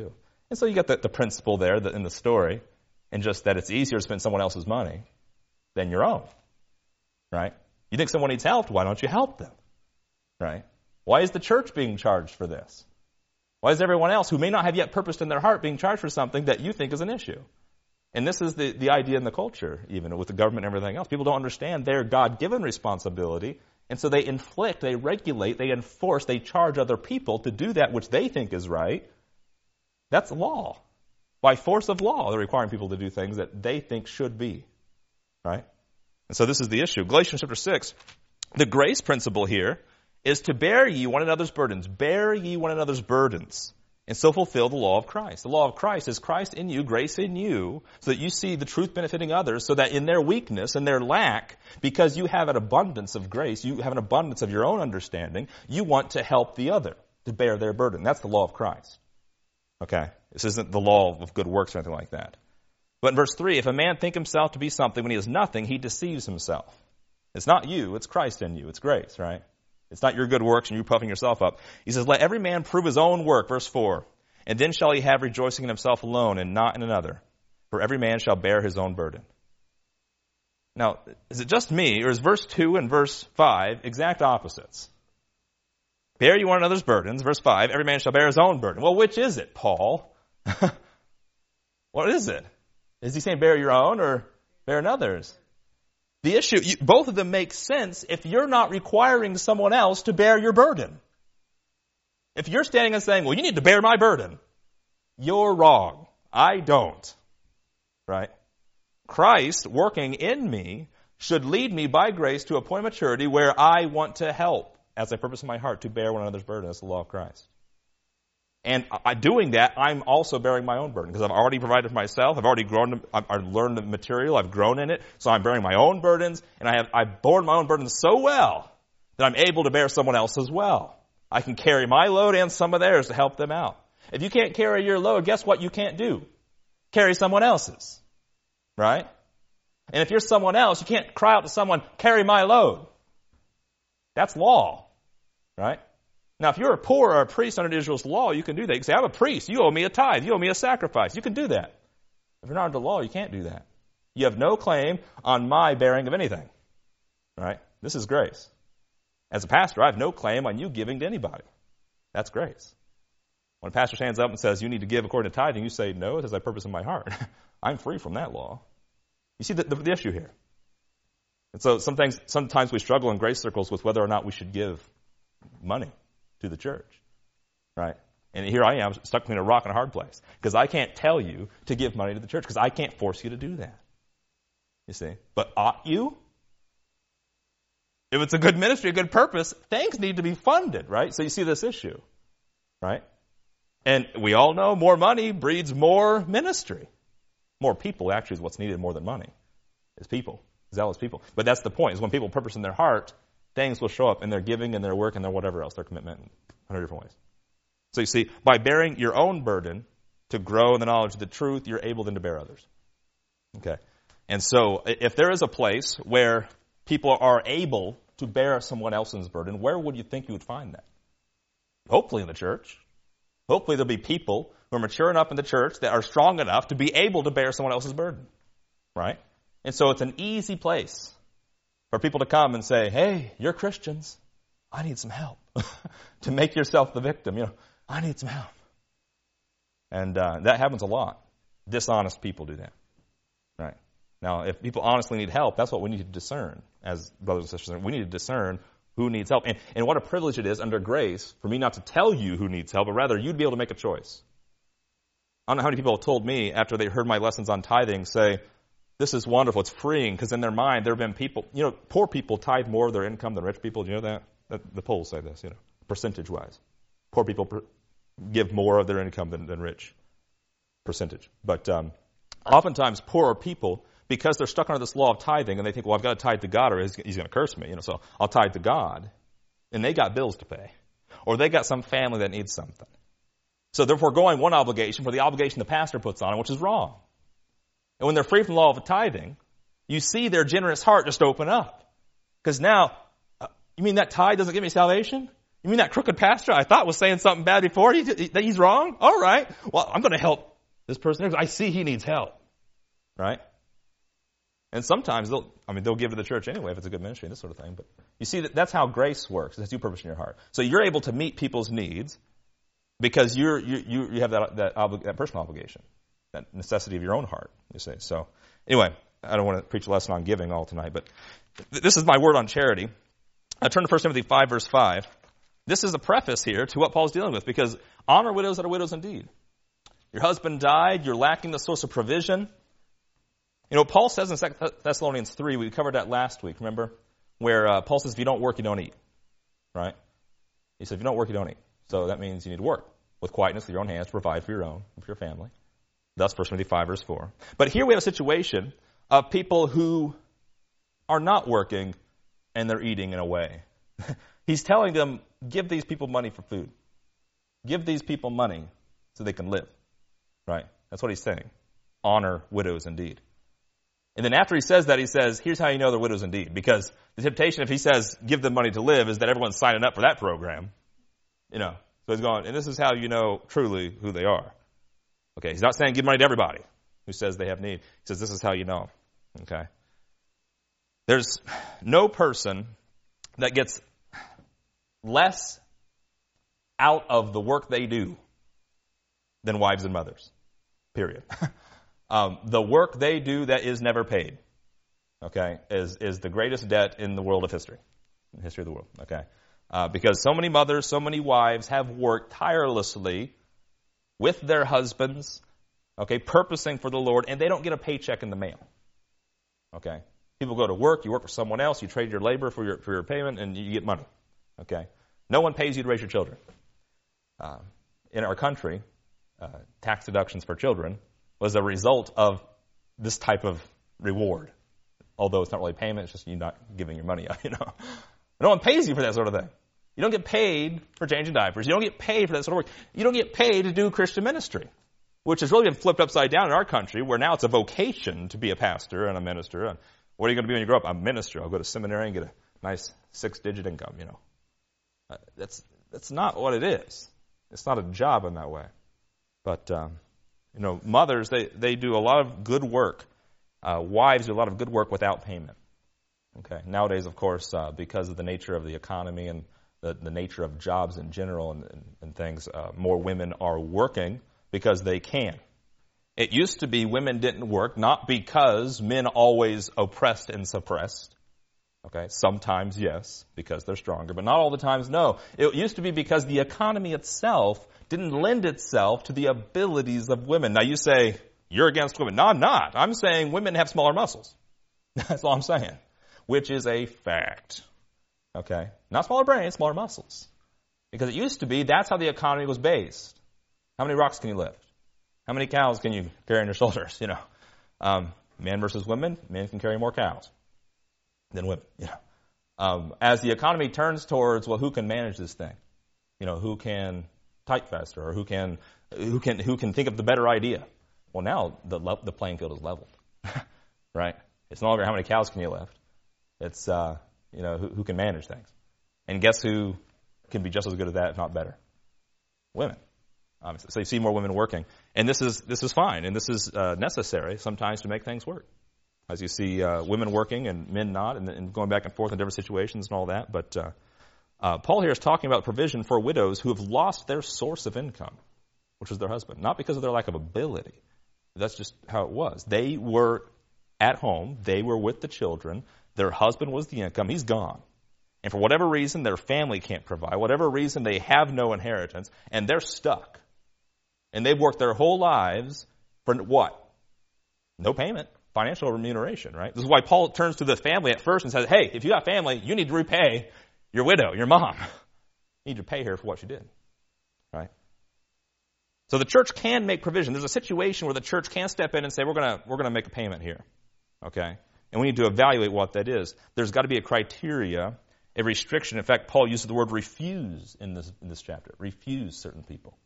[SPEAKER 1] And so you got the principle there in the story, and just that it's easier to spend someone else's money than your own, right? You think someone needs help, why don't you help them, right? Why is the church being charged for this? Why is everyone else who may not have yet purposed in their heart being charged for something that you think is an issue? And this is the idea in the culture, even with the government and everything else. People don't understand their God-given responsibility, and so they inflict, they regulate, they enforce, they charge other people to do that which they think is right. That's law. By force of law, they're requiring people to do things that they think should be, right? And so this is the issue. Galatians chapter 6, the grace principle here is to bear ye one another's burdens. Bear ye one another's burdens, and so fulfill the law of Christ. The law of Christ is Christ in you, grace in you, so that you see the truth benefiting others, so that in their weakness and their lack, because you have an abundance of grace, you have an abundance of your own understanding, you want to help the other, to bear their burden. That's the law of Christ. Okay? This isn't the law of good works or anything like that. But in verse 3, if a man think himself to be something when he is nothing, he deceives himself. It's not you, it's Christ in you. It's grace, right? It's not your good works and you puffing yourself up. He says, let every man prove his own work, verse 4. And then shall he have rejoicing in himself alone and not in another. For every man shall bear his own burden. Now, is it just me, or is verse 2 and verse 5 exact opposites? Bear you one another's burdens, verse 5, every man shall bear his own burden. Well, which is it, Paul? What is it? Is he saying bear your own or bear another's? The issue, both of them make sense if you're not requiring someone else to bear your burden. If you're standing and saying, well, you need to bear my burden, you're wrong. I don't. Right? Christ working in me should lead me by grace to a point of maturity where I want to help, as I purpose in my heart, to bear one another's burden. That's the law of Christ. And doing that, I'm also bearing my own burden because I've already provided for myself. I've already grown. I've learned the material. I've grown in it. So I'm bearing my own burdens, and I've borne my own burdens so well that I'm able to bear someone else as well. I can carry my load and some of theirs to help them out. If you can't carry your load, guess what you can't do? Carry someone else's. Right? And if you're someone else, you can't cry out to someone, carry my load. That's law. Right? Now, if you're a poor or a priest under Israel's law, you can do that. You can say, I'm a priest. You owe me a tithe. You owe me a sacrifice. You can do that. If you're not under law, you can't do that. You have no claim on my bearing of anything. Right? This is grace. As a pastor, I have no claim on you giving to anybody. That's grace. When a pastor stands up and says, you need to give according to tithing, you say, no, it is I purpose in my heart. I'm free from that law. You see the issue here. And so sometimes we struggle in grace circles with whether or not we should give money to the church. Right? And here I am stuck between a rock and a hard place. Because I can't tell you to give money to the church because I can't force you to do that. You see? But ought you? If it's a good ministry, a good purpose, things need to be funded, right? So you see this issue, right? And we all know more money breeds more ministry. More people actually is what's needed more than money. Is people. Zealous people. But that's the point, is when people purpose in their heart, things will show up in their giving and their work and their whatever else, their commitment in 100 different ways. So you see, by bearing your own burden to grow in the knowledge of the truth, you're able then to bear others. Okay? And so if there is a place where people are able to bear someone else's burden, where would you think you would find that? Hopefully in the church. Hopefully there'll be people who are mature enough in the church that are strong enough to be able to bear someone else's burden. Right? And so it's an easy place for people to come and say, hey, you're Christians. I need some help. To make yourself the victim. I need some help. And that happens a lot. Dishonest people do that. Right? Now, if people honestly need help, that's what we need to discern as brothers and sisters. We need to discern who needs help. And what a privilege it is under grace for me not to tell you who needs help, but rather you'd be able to make a choice. I don't know how many people have told me after they heard my lessons on tithing say, this is wonderful, it's freeing, because in their mind there have been people, poor people tithe more of their income than rich people. Do you know that? The polls say this, percentage-wise. Poor people give more of their income than rich, percentage. But oftentimes poorer people, because they're stuck under this law of tithing, and they think, well, I've got to tithe to God or he's going to curse me, so I'll tithe to God. And they got bills to pay. Or they got some family that needs something. So they're foregoing one obligation for the obligation the pastor puts on them, which is wrong. And when they're free from the law of tithing, you see their generous heart just open up. Because now, you mean that tithe doesn't give me salvation? You mean that crooked pastor I thought was saying something bad before? He's wrong? All right. Well, I'm going to help this person. I see he needs help. Right? And sometimes they'll give to the church anyway if it's a good ministry and this sort of thing. But you see, that's how grace works. It has due purpose in your heart. So you're able to meet people's needs because you have that personal obligation, that necessity of your own heart, you see. So anyway, I don't want to preach a lesson on giving all tonight, but this is my word on charity. I turn to 1 Timothy 5, verse 5. This is a preface here to what Paul's dealing with, because honor widows that are widows indeed. Your husband died, you're lacking the source of provision. You know, Paul says in 2 Thessalonians 3, we covered that last week, remember? Where Paul says, if you don't work, you don't eat. Right? He said, if you don't work, you don't eat. So that means you need to work with quietness with your own hands to provide for your family. Thus, 1 Timothy 5, verse 4. But here we have a situation of people who are not working and they're eating in a way. He's telling them, give these people money for food. Give these people money so they can live. Right? That's what he's saying. Honor widows indeed. And then after he says that, he says, here's how you know they're widows indeed. Because the temptation, if he says, give them money to live, is that everyone's signing up for that program. You know. So he's going, and this is how you know truly who they are. Okay, he's not saying give money to everybody who says they have need. He says this is how you know. Okay. There's no person that gets less out of the work they do than wives and mothers. Period. The work they do that is never paid, okay, is the greatest debt in the world of history, in the history of the world, okay? Because so many mothers, so many wives have worked tirelessly with their husbands, okay, purposing for the Lord, and they don't get a paycheck in the mail, okay? People go to work, you work for someone else, you trade your labor for your payment, and you get money, okay? No one pays you to raise your children. In our country, tax deductions for children was a result of this type of reward. Although it's not really payment, it's just you not giving your money out, you know. No one pays you for that sort of thing. You don't get paid for changing diapers. You don't get paid for that sort of work. You don't get paid to do Christian ministry, which has really been flipped upside down in our country, where now it's a vocation to be a pastor and a minister. And what are you going to be when you grow up? I'm a minister. I'll go to seminary and get a nice 6-digit income, you know. That's not what it is. It's not a job in that way. But, you know, mothers, they do a lot of good work. Wives do a lot of good work without payment. Okay. Nowadays, of course, because of the nature of the economy and the nature of jobs in general and things, more women are working because they can. It used to be women didn't work, not because men always oppressed and suppressed. Okay. Sometimes, yes, because they're stronger, but not all the times, no. It used to be because the economy itself didn't lend itself to the abilities of women. Now you say, you're against women. No, I'm not. I'm saying women have smaller muscles. That's all I'm saying. Which is a fact. Okay? Not smaller brains, smaller muscles. Because it used to be, that's how the economy was based. How many rocks can you lift? How many cows can you carry on your shoulders? You know, men versus women, men can carry more cows than women. You know, as the economy turns towards, well, who can manage this thing? You know, who can type faster, or who can think of the better idea? Well, now the playing field is leveled, right? It's no longer how many cows can you lift. It's you know, who can manage things, and guess who can be just as good at that, if not better? Women. Obviously. So you see more women working, and this is fine, and this is necessary sometimes to make things work. As you see women working and men not, and going back and forth in different situations and all that. But Paul here is talking about provision for widows who have lost their source of income, which was their husband, not because of their lack of ability. That's just how it was. They were at home. They were with the children. Their husband was the income. He's gone. And for whatever reason, their family can't provide. Whatever reason, they have no inheritance, and they're stuck. And they've worked their whole lives for what? No payment. Financial remuneration, right? This is why Paul turns to the family at first and says, hey, if you got family, you need to repay your widow, your mom. You need to pay her for what she did, right? So the church can make provision. There's a situation where the church can step in and say, we're gonna make a payment here, okay? And we need to evaluate what that is. There's got to be a criteria, a restriction. In fact, Paul uses the word refuse in this chapter. Refuse certain people.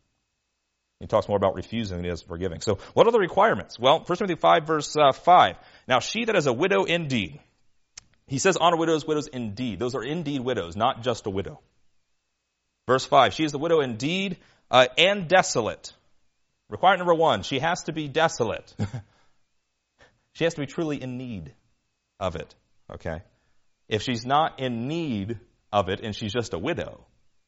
[SPEAKER 1] He talks more about refusing than he does forgiving. So what are the requirements? Well, 1 Timothy 5, verse 5. Now, she that is a widow indeed. He says honor widows, widows indeed. Those are indeed widows, not just a widow. Verse 5, she is the widow indeed and desolate. Requirement number 1, she has to be desolate. She has to be truly in need of it. Okay? If she's not in need of it and she's just a widow,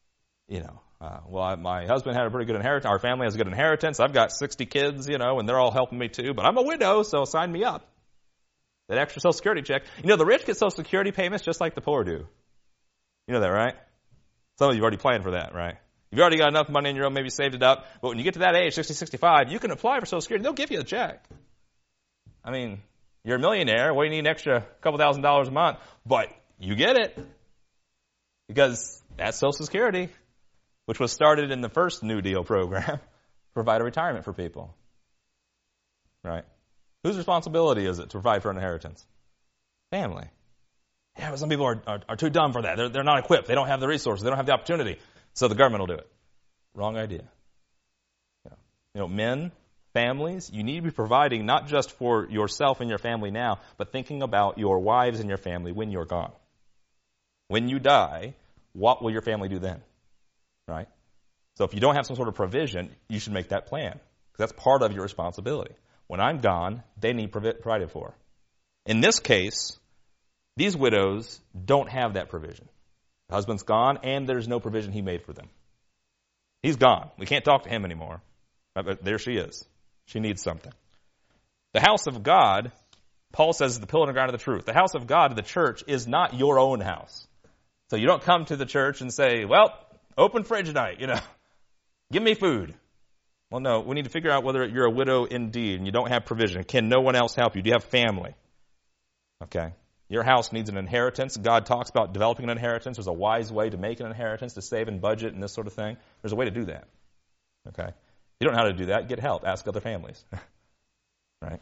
[SPEAKER 1] my husband had a pretty good inheritance. Our family has a good inheritance. I've got 60 kids, and they're all helping me too. But I'm a widow, so sign me up. That extra Social Security check. The rich get Social Security payments just like the poor do. You know that, right? Some of you already planned for that, right? You've already got enough money in your own, maybe saved it up. But when you get to that age, 60, 65, you can apply for Social Security. They'll give you a check. I mean, you're a millionaire. Well, you need an extra couple $1,000s a month. But you get it. Because that's Social Security, which was started in the first New Deal program to provide a retirement for people. Right? Whose responsibility is it to provide for an inheritance? Family. Yeah, but some people are too dumb for that. They're not equipped. They don't have the resources. They don't have the opportunity. So the government will do it. Wrong idea. Men, families, you need to be providing not just for yourself and your family now, but thinking about your wives and your family when you're gone. When you die, what will your family do then? Right? So if you don't have some sort of provision, you should make that plan. Because that's part of your responsibility. When I'm gone, they need provided for. In this case, these widows don't have that provision. The husband's gone, and there's no provision he made for them. He's gone. We can't talk to him anymore. But there she is. She needs something. The house of God, Paul says, is the pillar and ground of the truth. The house of God, the church, is not your own house. So you don't come to the church and say, well, open fridge night, give me food. Well, no, we need to figure out whether you're a widow indeed and you don't have provision. Can no one else help you? Do you have family? Okay. Your house needs an inheritance. God talks about developing an inheritance. There's a wise way to make an inheritance, to save and budget and this sort of thing. There's a way to do that. Okay. If you don't know how to do that, get help. Ask other families. Right?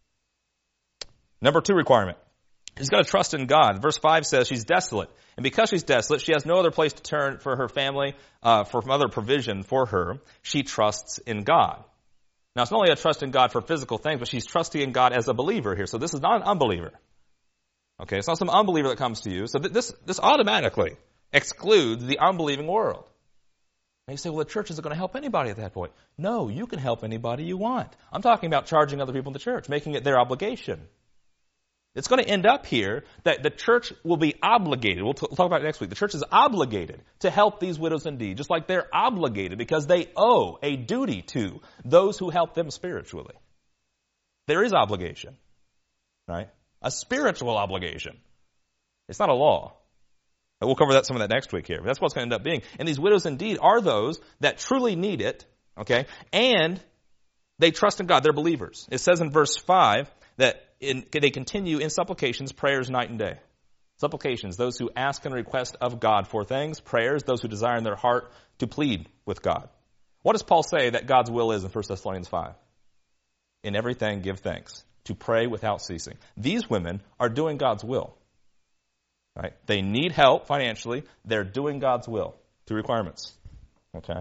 [SPEAKER 1] Number 2 requirement. She's got to trust in God. Verse 5 says she's desolate. And because she's desolate, she has no other place to turn for her family, for other provision for her. She trusts in God. Now, it's not only a trust in God for physical things, but she's trusting in God as a believer here. So this is not an unbeliever. Okay, it's not some unbeliever that comes to you. So this automatically excludes the unbelieving world. And you say, well, the church isn't going to help anybody at that point. No, you can help anybody you want. I'm talking about charging other people in the church, making it their obligation. It's going to end up here that the church will be obligated. We'll talk about it next week. The church is obligated to help these widows indeed, just like they're obligated because they owe a duty to those who help them spiritually. There is obligation, right? A spiritual obligation. It's not a law. We'll cover some of that next week here. But that's what it's going to end up being. And these widows indeed are those that truly need it, okay? And they trust in God. They're believers. It says in verse 5 that they continue in supplications, prayers night and day. Supplications, those who ask and request of God for things. Prayers, those who desire in their heart to plead with God. What does Paul say that God's will is in 1 Thessalonians 5? In everything give thanks, to pray without ceasing. These women are doing God's will. Right? They need help financially. They're doing God's will. 2 requirements. Okay?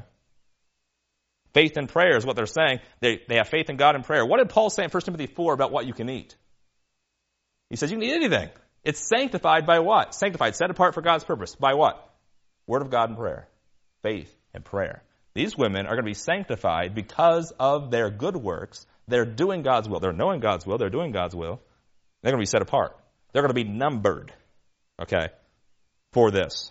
[SPEAKER 1] Faith and prayer is what they're saying. They have faith in God and prayer. What did Paul say in 1 Timothy 4 about what you can eat? He says you can eat anything. It's sanctified by what? Sanctified, set apart for God's purpose. By what? Word of God and prayer. Faith and prayer. These women are going to be sanctified because of their good works. They're doing God's will. They're knowing God's will. They're doing God's will. They're going to be set apart. They're going to be numbered, okay, for this.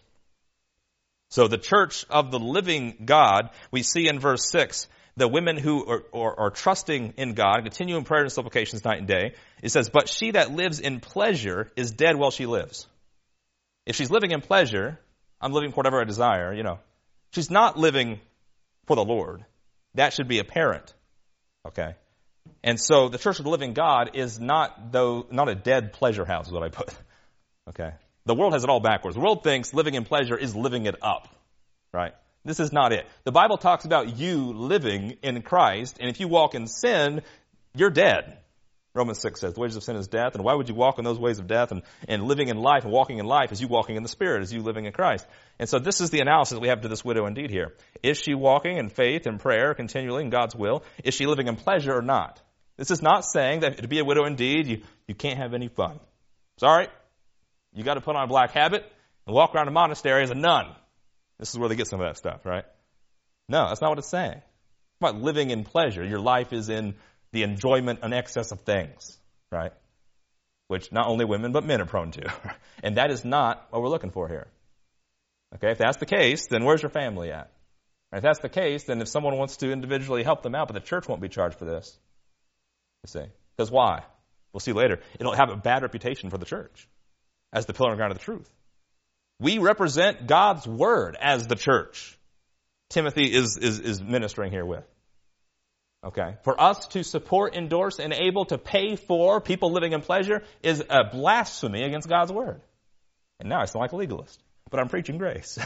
[SPEAKER 1] So the church of the living God, we see in verse 6, the women who are trusting in God, continue in prayer and supplications night and day. It says, but she that lives in pleasure is dead while she lives. If she's living in pleasure, I'm living for whatever I desire, She's not living for the Lord. That should be apparent, okay? And so the church of the living God is not a dead pleasure house is what I put, okay? The world has it all backwards. The world thinks living in pleasure is living it up, right? This is not it. The Bible talks about you living in Christ, and if you walk in sin, you're dead. Romans 6 says, the wages of sin is death, and why would you walk in those ways of death? And living in life and walking in life is you walking in the Spirit, is you living in Christ. And so this is the analysis we have to this widow indeed here. Is she walking in faith and prayer continually in God's will? Is she living in pleasure or not? This is not saying that to be a widow indeed, you can't have any fun. Sorry. You got to put on a black habit and walk around a monastery as a nun. This is where they get some of that stuff, right? No, that's not what it's saying. It's about living in pleasure. Your life is in the enjoyment and excess of things, right? Which not only women, but men are prone to. And that is not what we're looking for here. Okay, if that's the case, then where's your family at? If that's the case, then if someone wants to individually help them out, but the church won't be charged for this, you see. Because why? We'll see later. It'll have a bad reputation for the church as the pillar and ground of the truth. We represent God's word as the church. Timothy is ministering here with. Okay. For us to support, endorse, and able to pay for people living in pleasure is a blasphemy against God's word. And now I sound like a legalist, but I'm preaching grace.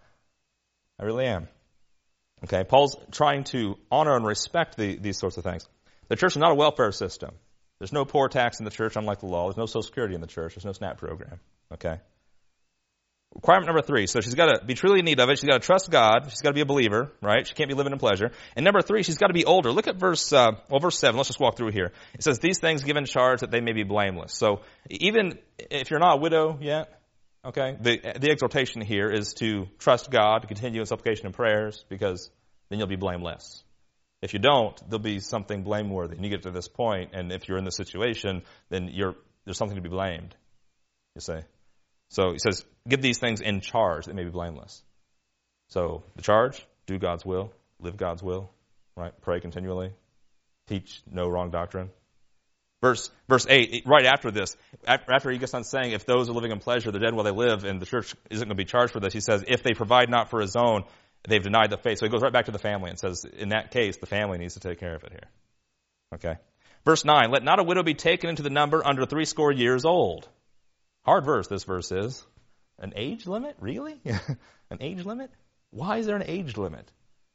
[SPEAKER 1] I really am. Okay. Paul's trying to honor and respect these sorts of things. The church is not a welfare system. There's no poor tax in the church, unlike the law. There's no Social Security in the church. There's no SNAP program. Okay. Requirement number 3. So she's got to be truly in need of it. She's got to trust God. She's got to be a believer, right? She can't be living in pleasure. And number 3, she's got to be older. Look at verse 7. Let's just walk through here. It says, these things give in charge that they may be blameless. So even if you're not a widow yet, okay, the exhortation here is to trust God, to continue in supplication and prayers, because then you'll be blameless. If you don't, there'll be something blameworthy. And you get to this point, and if you're in this situation, then there's something to be blamed, you see. So he says, give these things in charge that may be blameless. So the charge, do God's will, live God's will, right? Pray continually, teach no wrong doctrine. Verse 8, right after this, after he gets on saying, if those are living in pleasure, they're dead while they live, and the church isn't going to be charged for this, he says, if they provide not for his own, they've denied the faith. So he goes right back to the family and says, in that case, the family needs to take care of it here. Okay. Verse 9, let not a widow be taken into the number under 80 years old. Hard verse, this verse is. An age limit? Really? An age limit? Why is there an age limit?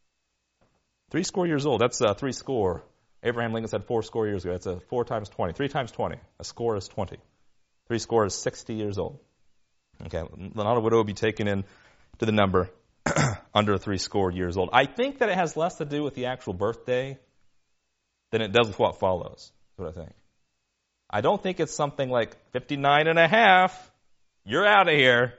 [SPEAKER 1] 80 years old. That's 80. Abraham Lincoln said 80 years ago. That's 4 times 20. 3 times 20. A score is 20. 80 is 60 years old. Okay. Not a widow will be taken in to the number under 80 years old. I think that it has less to do with the actual birthday than it does with what follows. That's what I think. I don't think it's something like 59 and a half. You're out of here.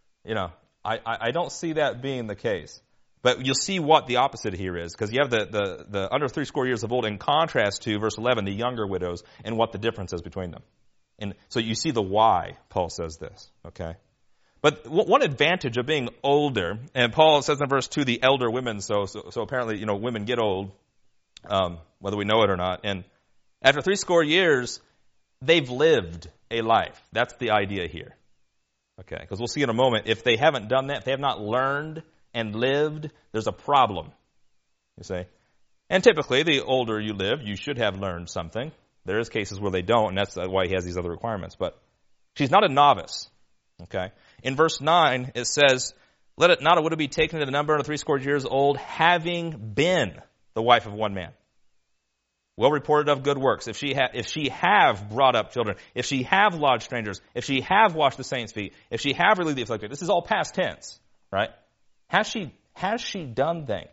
[SPEAKER 1] I don't see that being the case. But you'll see what the opposite here is, because you have the under 80 years of old in contrast to verse 11, the younger widows, and what the difference is between them. And so you see the why Paul says this, okay? But one advantage of being older, and Paul says in verse 2, the elder women, so apparently, women get old, whether we know it or not. And after 80 years, they've lived a life. That's the idea here. Okay, because we'll see in a moment, if they haven't done that, if they have not learned and lived, there's a problem, you see. And typically, the older you live, you should have learned something. There is cases where they don't, and that's why he has these other requirements. But she's not a novice, okay. In verse 9, it says, let it not a widow be taken into the number of 80 years old, having been the wife of one man. Well reported of good works. If she have brought up children, if she have lodged strangers, if she have washed the saints' feet, if she have relieved the afflicted. This is all past tense, right? Has she done things?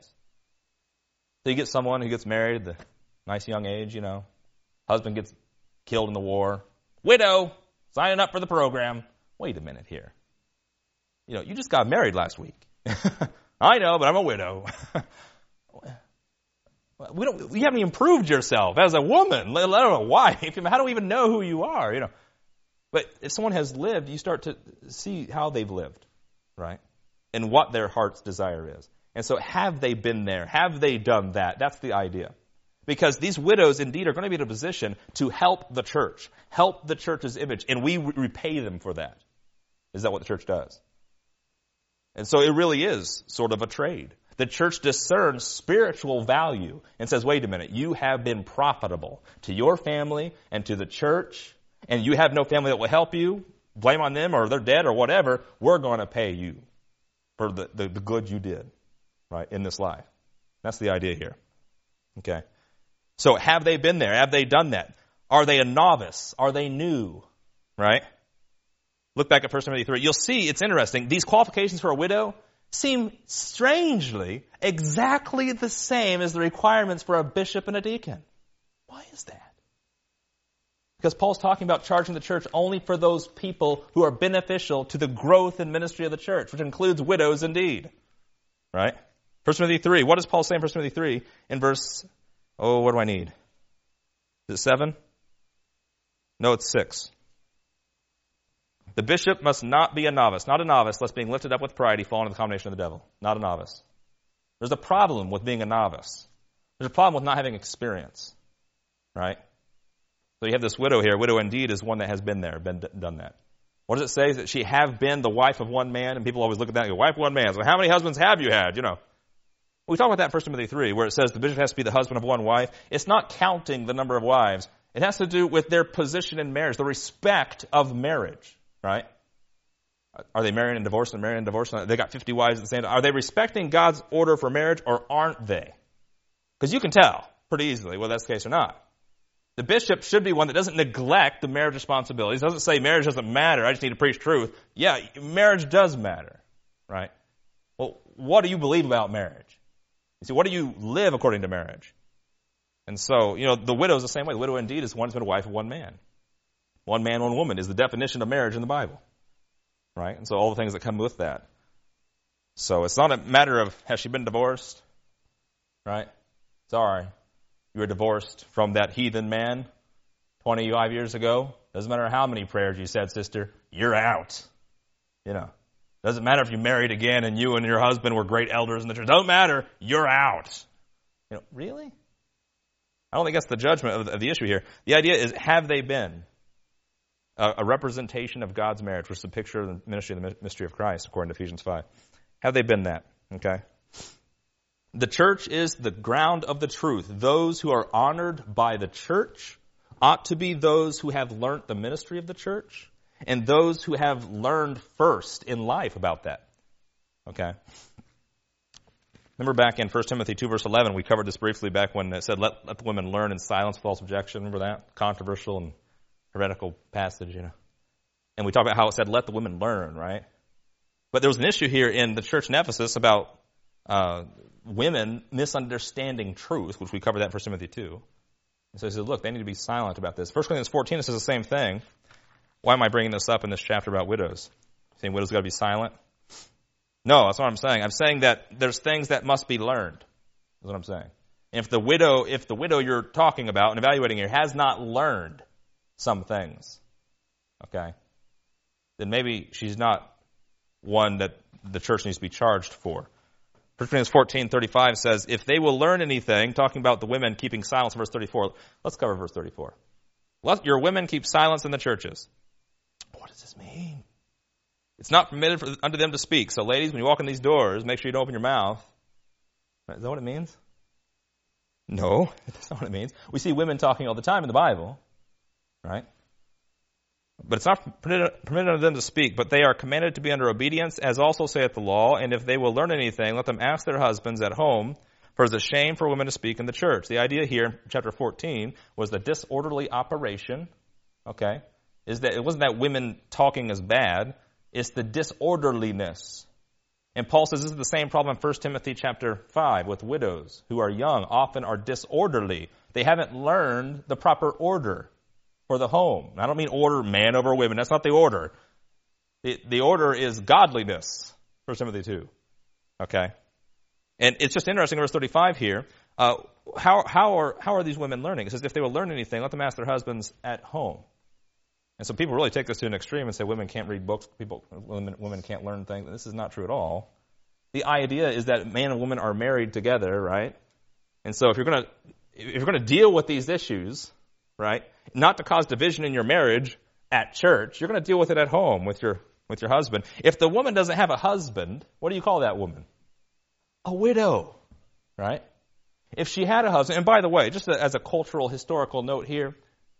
[SPEAKER 1] So you get someone who gets married at the nice young age, husband gets killed in the war, widow, signing up for the program. Wait a minute here. You just got married last week. I know, but I'm a widow. You haven't even proved yourself as a woman, let alone a wife. How do we even know who you are? But if someone has lived, you start to see how they've lived, right? And what their heart's desire is. And so have they been there? Have they done that? That's the idea. Because these widows indeed are going to be in a position to help the church, help the church's image, and we repay them for that. Is that what the church does? And so it really is sort of a trade. The church discerns spiritual value and says, wait a minute, you have been profitable to your family and to the church, and you have no family that will help you, blame on them or they're dead or whatever, we're going to pay you for the good you did, right, in this life. That's the idea here. Okay. So have they been there? Have they done that? Are they a novice? Are they new? Right? Look back at 1 Timothy 3. You'll see, it's interesting. These qualifications for a widow seem strangely exactly the same as the requirements for a bishop and a deacon. Why is that? Because Paul's talking about charging the church only for those people who are beneficial to the growth and ministry of the church, which includes widows indeed. right? 1 Timothy 3. What does Paul say in 1 Timothy 3 in verse, what do I need? Is it 7? No, it's 6. The bishop must not be a novice. Not a novice, lest being lifted up with pride he fall into the combination of the devil. Not a novice. There's a problem with being a novice. There's a problem with not having experience, right? So you have this widow here. Widow indeed is one that has been there, done that. What does it say? That she have been the wife of one man, and people always look at that and go, wife of one man. So how many husbands have you had? We talk about that in 1 Timothy 3, where it says the bishop has to be the husband of one wife. It's not counting the number of wives. It has to do with their position in marriage, the respect of marriage, right? Are they married and divorced and married and divorced? They got 50 wives at the same time. Are they respecting God's order for marriage, or aren't they? Because you can tell pretty easily whether that's the case or not. The bishop should be one that doesn't neglect the marriage responsibilities. Doesn't say marriage doesn't matter. I just need to preach truth. Yeah, marriage does matter, right? Well, what do you believe about marriage? You see, what do you live according to marriage? And so, the widow is the same way. The widow indeed is one who's been a wife of one man. One man, one woman is the definition of marriage in the Bible, right? And so all the things that come with that. So it's not a matter of, has she been divorced, right? Sorry. You were divorced from that heathen man 25 years ago. Doesn't matter how many prayers you said, sister, you're out. Doesn't matter if you married again and you and your husband were great elders in the church. Don't matter. You're out. Really? I don't think that's the judgment of the issue here. The idea is, have they been a representation of God's marriage, which is a picture of the ministry and the mystery of Christ, according to Ephesians 5? Have they been that? Okay. The church is the ground of the truth. Those who are honored by the church ought to be those who have learned the ministry of the church and those who have learned first in life about that. Okay? Remember back in 1 Timothy 2, verse 11, we covered this briefly back when it said, let the women learn in silence with all subjection. Remember that? Controversial and heretical passage, And we talked about how it said, let the women learn, right? But there was an issue here in the church in Ephesus about women misunderstanding truth, which we covered that in 1 Timothy 2. And so he said, look, they need to be silent about this. 1 Corinthians 14, it says the same thing. Why am I bringing this up in this chapter about widows? Saying widows got to be silent? No, that's what I'm saying. I'm saying that there's things that must be learned. That's what I'm saying. And if the widow you're talking about and evaluating here has not learned some things, okay, then maybe she's not one that the church needs to be charged for. 1 Corinthians 14:35 says, if they will learn anything, talking about the women keeping silence, verse 34. Let's cover verse 34. Let your women keep silence in the churches. What does this mean? It's not permitted unto them to speak. So ladies, when you walk in these doors, make sure you don't open your mouth. Is that what it means? No, that's not what it means. We see women talking all the time in the Bible, right? But it's not permitted unto them to speak, but they are commanded to be under obedience, as also saith the law. And if they will learn anything, let them ask their husbands at home, for it is a shame for women to speak in the church. The idea here in chapter 14 was the disorderly operation, okay, is that it wasn't that women talking is bad, it's the disorderliness. And Paul says this is the same problem in 1 Timothy chapter 5 with widows who are young, often are disorderly. They haven't learned the proper order for the home. I don't mean order man over women. That's not the order. The order is godliness, 1 Timothy 2. Okay? And it's just interesting, verse 35 here. How are these women learning? It says, if they will learn anything, let them ask their husbands at home. And so people really take this to an extreme and say women can't read books, women can't learn things. This is not true at all. The idea is that man and woman are married together, right? And so if you're going to deal with these issues, right, not to cause division in your marriage at church, you're going to deal with it at home with your husband. If the woman doesn't have a husband, what do you call that woman? A widow, right? If she had a husband, and by the way, just as a cultural historical note here,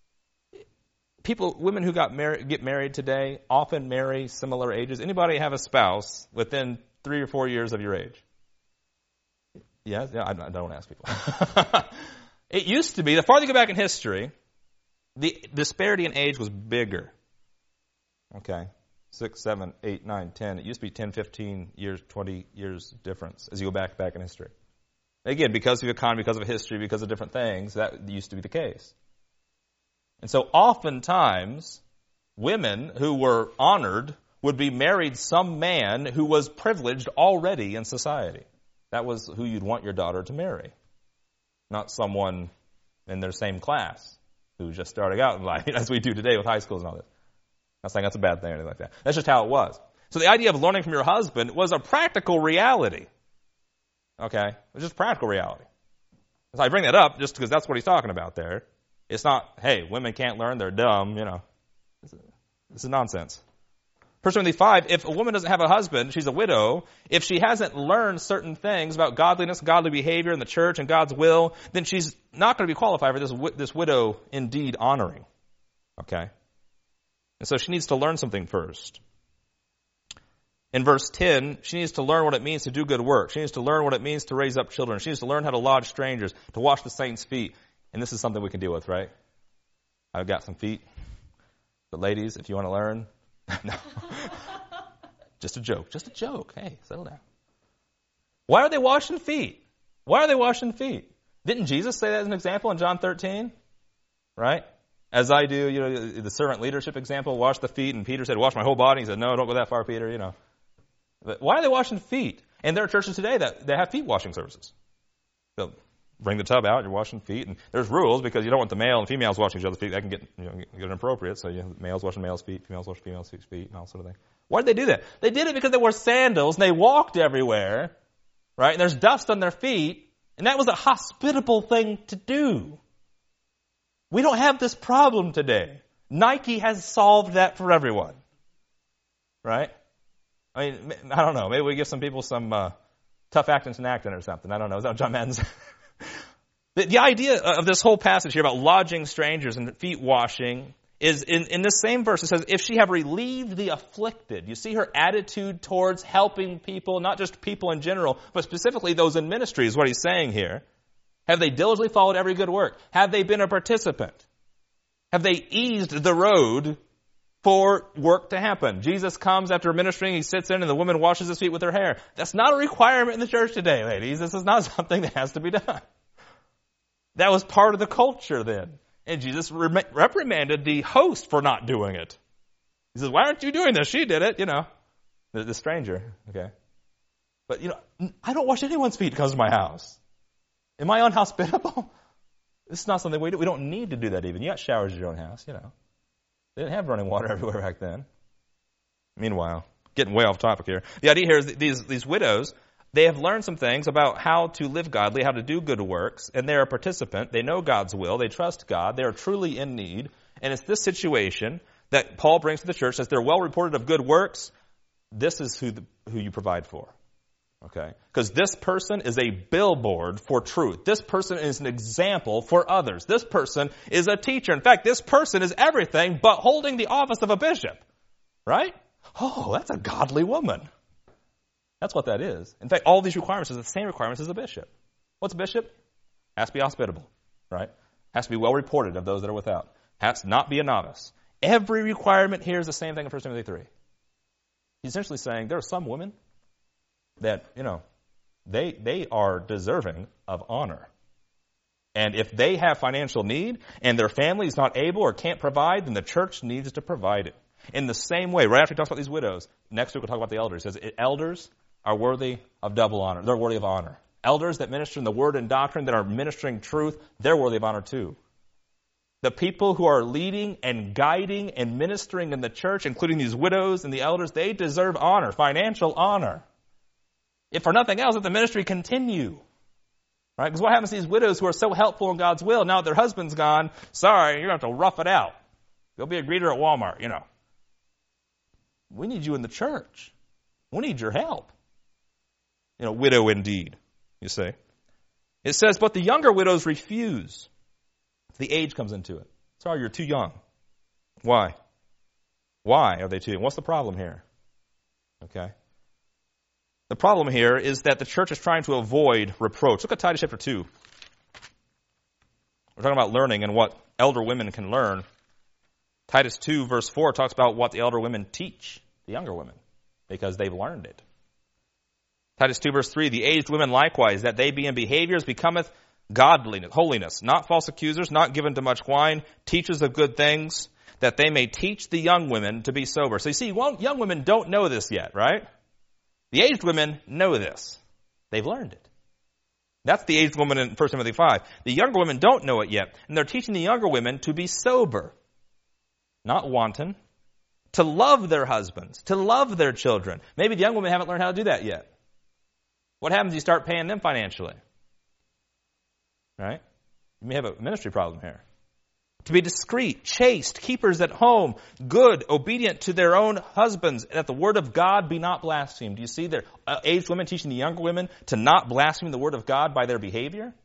[SPEAKER 1] women who get married today often marry similar ages. Anybody have a spouse within 3 or 4 years of your age? Yeah, I don't ask people. It used to be, the farther you go back in history, the disparity in age was bigger. Okay, 6, 7, 8, 9, 10. It used to be 10, 15 years, 20 years difference as you go back in history. Again, because of the economy, because of history, because of different things, that used to be the case. And so oftentimes, women who were honored would be married some man who was privileged already in society. That was who you'd want your daughter to marry. Not someone in their same class who's just starting out in life, as we do today with high schools and all this. I'm not saying that's a bad thing or anything like that. That's just how it was. So the idea of learning from your husband was a practical reality. Okay? It was just practical reality. So I bring that up just because that's what he's talking about there. It's not, hey, women can't learn, they're dumb, This is nonsense. 1 Timothy 5, if a woman doesn't have a husband, she's a widow, if she hasn't learned certain things about godliness, godly behavior in the church and God's will, then she's not going to be qualified for this widow indeed honoring. Okay? And so she needs to learn something first. In verse 10, she needs to learn what it means to do good work. She needs to learn what it means to raise up children. She needs to learn how to lodge strangers, to wash the saints' feet. And this is something we can deal with, right? I've got some feet. But ladies, if you want to learn, no. Just a joke. Just a joke. Hey, settle down. Why are they washing feet? Why are they washing feet? Didn't Jesus say that as an example in John 13? Right? As I do, the servant leadership example, wash the feet. And Peter said, wash my whole body. He said, no, don't go that far, Peter, But why are they washing feet? And there are churches today that they have feet washing services. They'll bring the tub out, you're washing feet. And there's rules because you don't want the male and females washing each other's feet. That can get inappropriate. So males washing males' feet, females washing females' feet, and all sort of thing. Why did they do that? They did it because they wore sandals and they walked everywhere, right? And there's dust on their feet. And that was a hospitable thing to do. We don't have this problem today. Nike has solved that for everyone. Right? I mean, I don't know. Maybe we give some people some tough acting and acting or something. I don't know. Is that what John Madden's? The idea of this whole passage here about lodging strangers and feet washing is in this same verse. It says, if she have relieved the afflicted. You see her attitude towards helping people, not just people in general, but specifically those in ministry is what he's saying here. Have they diligently followed every good work? Have they been a participant? Have they eased the road for work to happen? Jesus comes after ministering, he sits in, and the woman washes his feet with her hair. That's not a requirement in the church today, ladies. This is not something that has to be done. That was part of the culture then. And Jesus reprimanded the host for not doing it. He says, why aren't you doing this? She did it, the stranger, okay? But, I don't wash anyone's feet that comes to my house. Am I unhospitable? This is not something we do. We don't need to do that even. You got showers at your own house, They didn't have running water everywhere back then. Meanwhile, getting way off topic here. The idea here is that these widows, they have learned some things about how to live godly, how to do good works, and they're a participant. They know God's will. They trust God. They are truly in need. And it's this situation that Paul brings to the church. As they're well reported of good works, this is who you provide for. Okay? Because this person is a billboard for truth. This person is an example for others. This person is a teacher. In fact, this person is everything but holding the office of a bishop. Right? Oh, that's a godly woman. That's what that is. In fact, all these requirements are the same requirements as a bishop. What's a bishop? Has to be hospitable. Right? Has to be well reported of those that are without. Has to not be a novice. Every requirement here is the same thing in 1 Timothy 3. He's essentially saying there are some women that, they are deserving of honor. And if they have financial need and their family is not able or can't provide, then the church needs to provide it. In the same way, right after he talks about these widows, next week we'll talk about the elders. He says, elders are worthy of double honor. They're worthy of honor. Elders that minister in the word and doctrine, that are ministering truth, they're worthy of honor too. The people who are leading and guiding and ministering in the church, including these widows and the elders, they deserve honor, financial honor. If for nothing else, let the ministry continue. Right? Because what happens to these widows who are so helpful in God's will, now that their husband's gone, sorry, you're going to have to rough it out. Go be a greeter at Walmart, We need you in the church. We need your help. Widow indeed, you say. It says, but the younger widows refuse. The age comes into it. Sorry, you're too young. Why? Why are they too young? What's the problem here? Okay. The problem here is that the church is trying to avoid reproach. Look at Titus chapter 2. We're talking about learning and what elder women can learn. Titus 2 verse 4 talks about what the elder women teach the younger women because they've learned it. Titus 2 verse 3, the aged women likewise, that they be in behaviors becometh godliness, holiness, not false accusers, not given to much wine, teachers of good things, that they may teach the young women to be sober. So you see, young women don't know this yet, right? The aged women know this. They've learned it. That's the aged woman in 1 Timothy 5. The younger women don't know it yet, and they're teaching the younger women to be sober, not wanton, to love their husbands, to love their children. Maybe the young women haven't learned how to do that yet. What happens if you start paying them financially? Right? You may have a ministry problem here. To be discreet, chaste, keepers at home, good, obedient to their own husbands, and that the word of God be not blasphemed. Do you see their aged women teaching the younger women to not blaspheme the word of God by their behavior?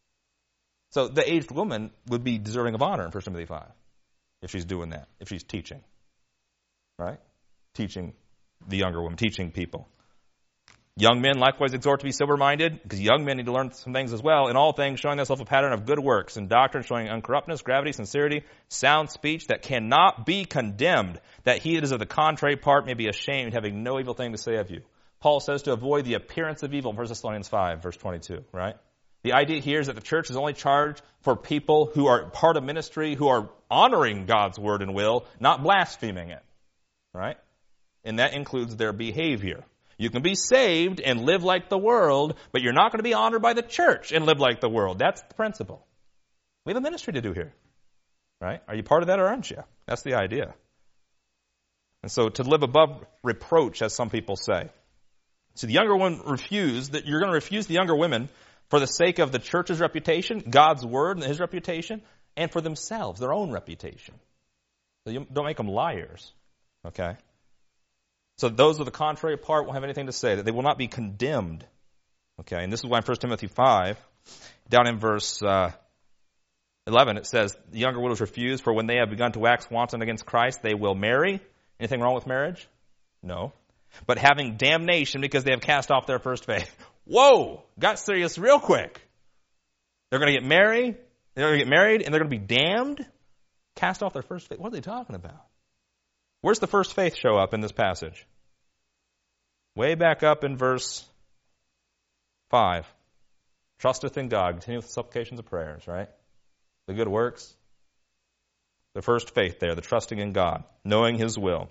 [SPEAKER 1] So the aged woman would be deserving of honor in 1 Timothy 5 if she's doing that, if she's teaching. Right? Teaching the younger women, teaching people. Young men likewise exhort to be sober-minded, because young men need to learn some things as well. In all things, showing themselves a pattern of good works, and doctrine showing uncorruptness, gravity, sincerity, sound speech that cannot be condemned, that he that is of the contrary part may be ashamed, having no evil thing to say of you. Paul says to avoid the appearance of evil in 1 Thessalonians 5, verse 22, right? The idea here is that the church is only charged for people who are part of ministry, who are honoring God's word and will, not blaspheming it, right? And that includes their behavior. You can be saved and live like the world, but you're not going to be honored by the church and live like the world. That's the principle. We have a ministry to do here. Right? Are you part of that or aren't you? That's the idea. And so to live above reproach, as some people say. So the younger women refused, that you're going to refuse the younger women for the sake of the church's reputation, God's word and his reputation, and for themselves, their own reputation. So you don't make them liars. Okay? So those of the contrary part won't have anything to say, that they will not be condemned. Okay, and this is why in 1 Timothy 5, down in verse 11, it says, the younger widows refuse, for when they have begun to wax wanton against Christ, they will marry. Anything wrong with marriage? No. But having damnation because they have cast off their first faith. Whoa! Got serious real quick. They're going to get married, and they're going to be damned? Cast off their first faith? What are they talking about? Where's the first faith show up in this passage? Way back up in verse 5. Trusteth in God, continueth with supplications and prayers, right? The good works. The first faith there, the trusting in God, knowing his will.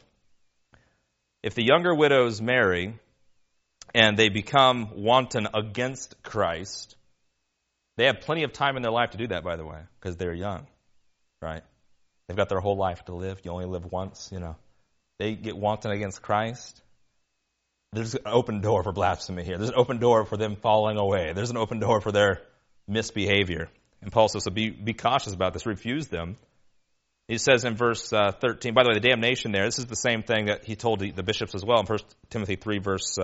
[SPEAKER 1] If the younger widows marry and they become wanton against Christ, they have plenty of time in their life to do that, by the way, because they're young, right? They've got their whole life to live. You only live once, you know. They get wanton against Christ. There's an open door for blasphemy here. There's an open door for them falling away. There's an open door for their misbehavior. And Paul says, so be cautious about this. Refuse them. He says in verse 13, by the way, the damnation there, this is the same thing that he told the bishops as well in 1 Timothy 3, verse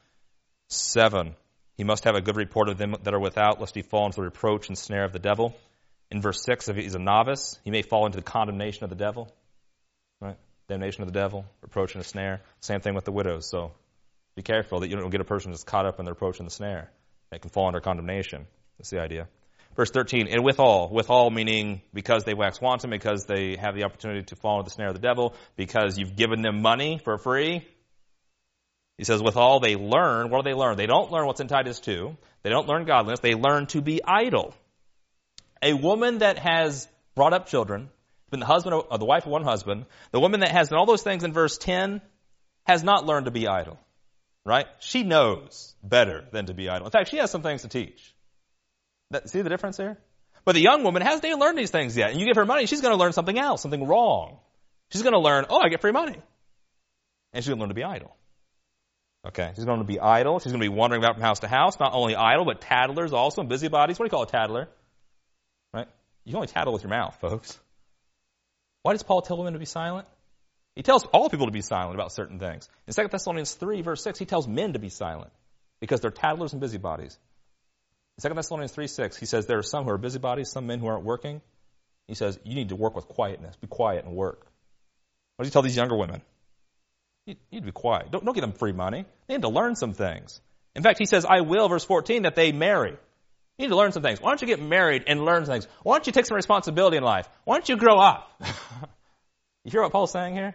[SPEAKER 1] 7. He must have a good report of them that are without, lest he fall into the reproach and snare of the devil. In verse 6, if he's a novice, he may fall into the condemnation of the devil. Right? Damnation of the devil, reproach and a snare. Same thing with the widows. So be careful that you don't get a person that's caught up in the reproach and the snare. They can fall under condemnation. That's the idea. Verse 13, and withal meaning because they wax wanton, because they have the opportunity to fall into the snare of the devil, because you've given them money for free. He says, withal they learn. What do they learn? They don't learn what's in Titus 2. They don't learn godliness. They learn to be idle. A woman that has brought up children, been the husband or the wife of one husband, the woman that has done all those things in verse 10 has not learned to be idle. Right? She knows better than to be idle. In fact, she has some things to teach. See the difference there? But the young woman hasn't even learned these things yet. And you give her money, she's going to learn something else, something wrong. She's going to learn, I get free money. And she's going to learn to be idle. Okay, she's going to be idle. She's going to be wandering about from house to house. Not only idle, but tattlers also, and busybodies. What do you call a tattler? Right? You can only tattle with your mouth, folks. Why does Paul tell women to be silent? He tells all people to be silent about certain things. In 2 Thessalonians 3, verse 6, he tells men to be silent because they're tattlers and busybodies. In 2 Thessalonians 3:6, he says there are some who are busybodies, some men who aren't working. He says you need to work with quietness. Be quiet and work. What does he tell these younger women? You need to be quiet. Don't give them free money. They need to learn some things. In fact, he says, I will, verse 14, that they marry. You need to learn some things. Why don't you get married and learn things? Why don't you take some responsibility in life? Why don't you grow up? You hear what Paul's saying here?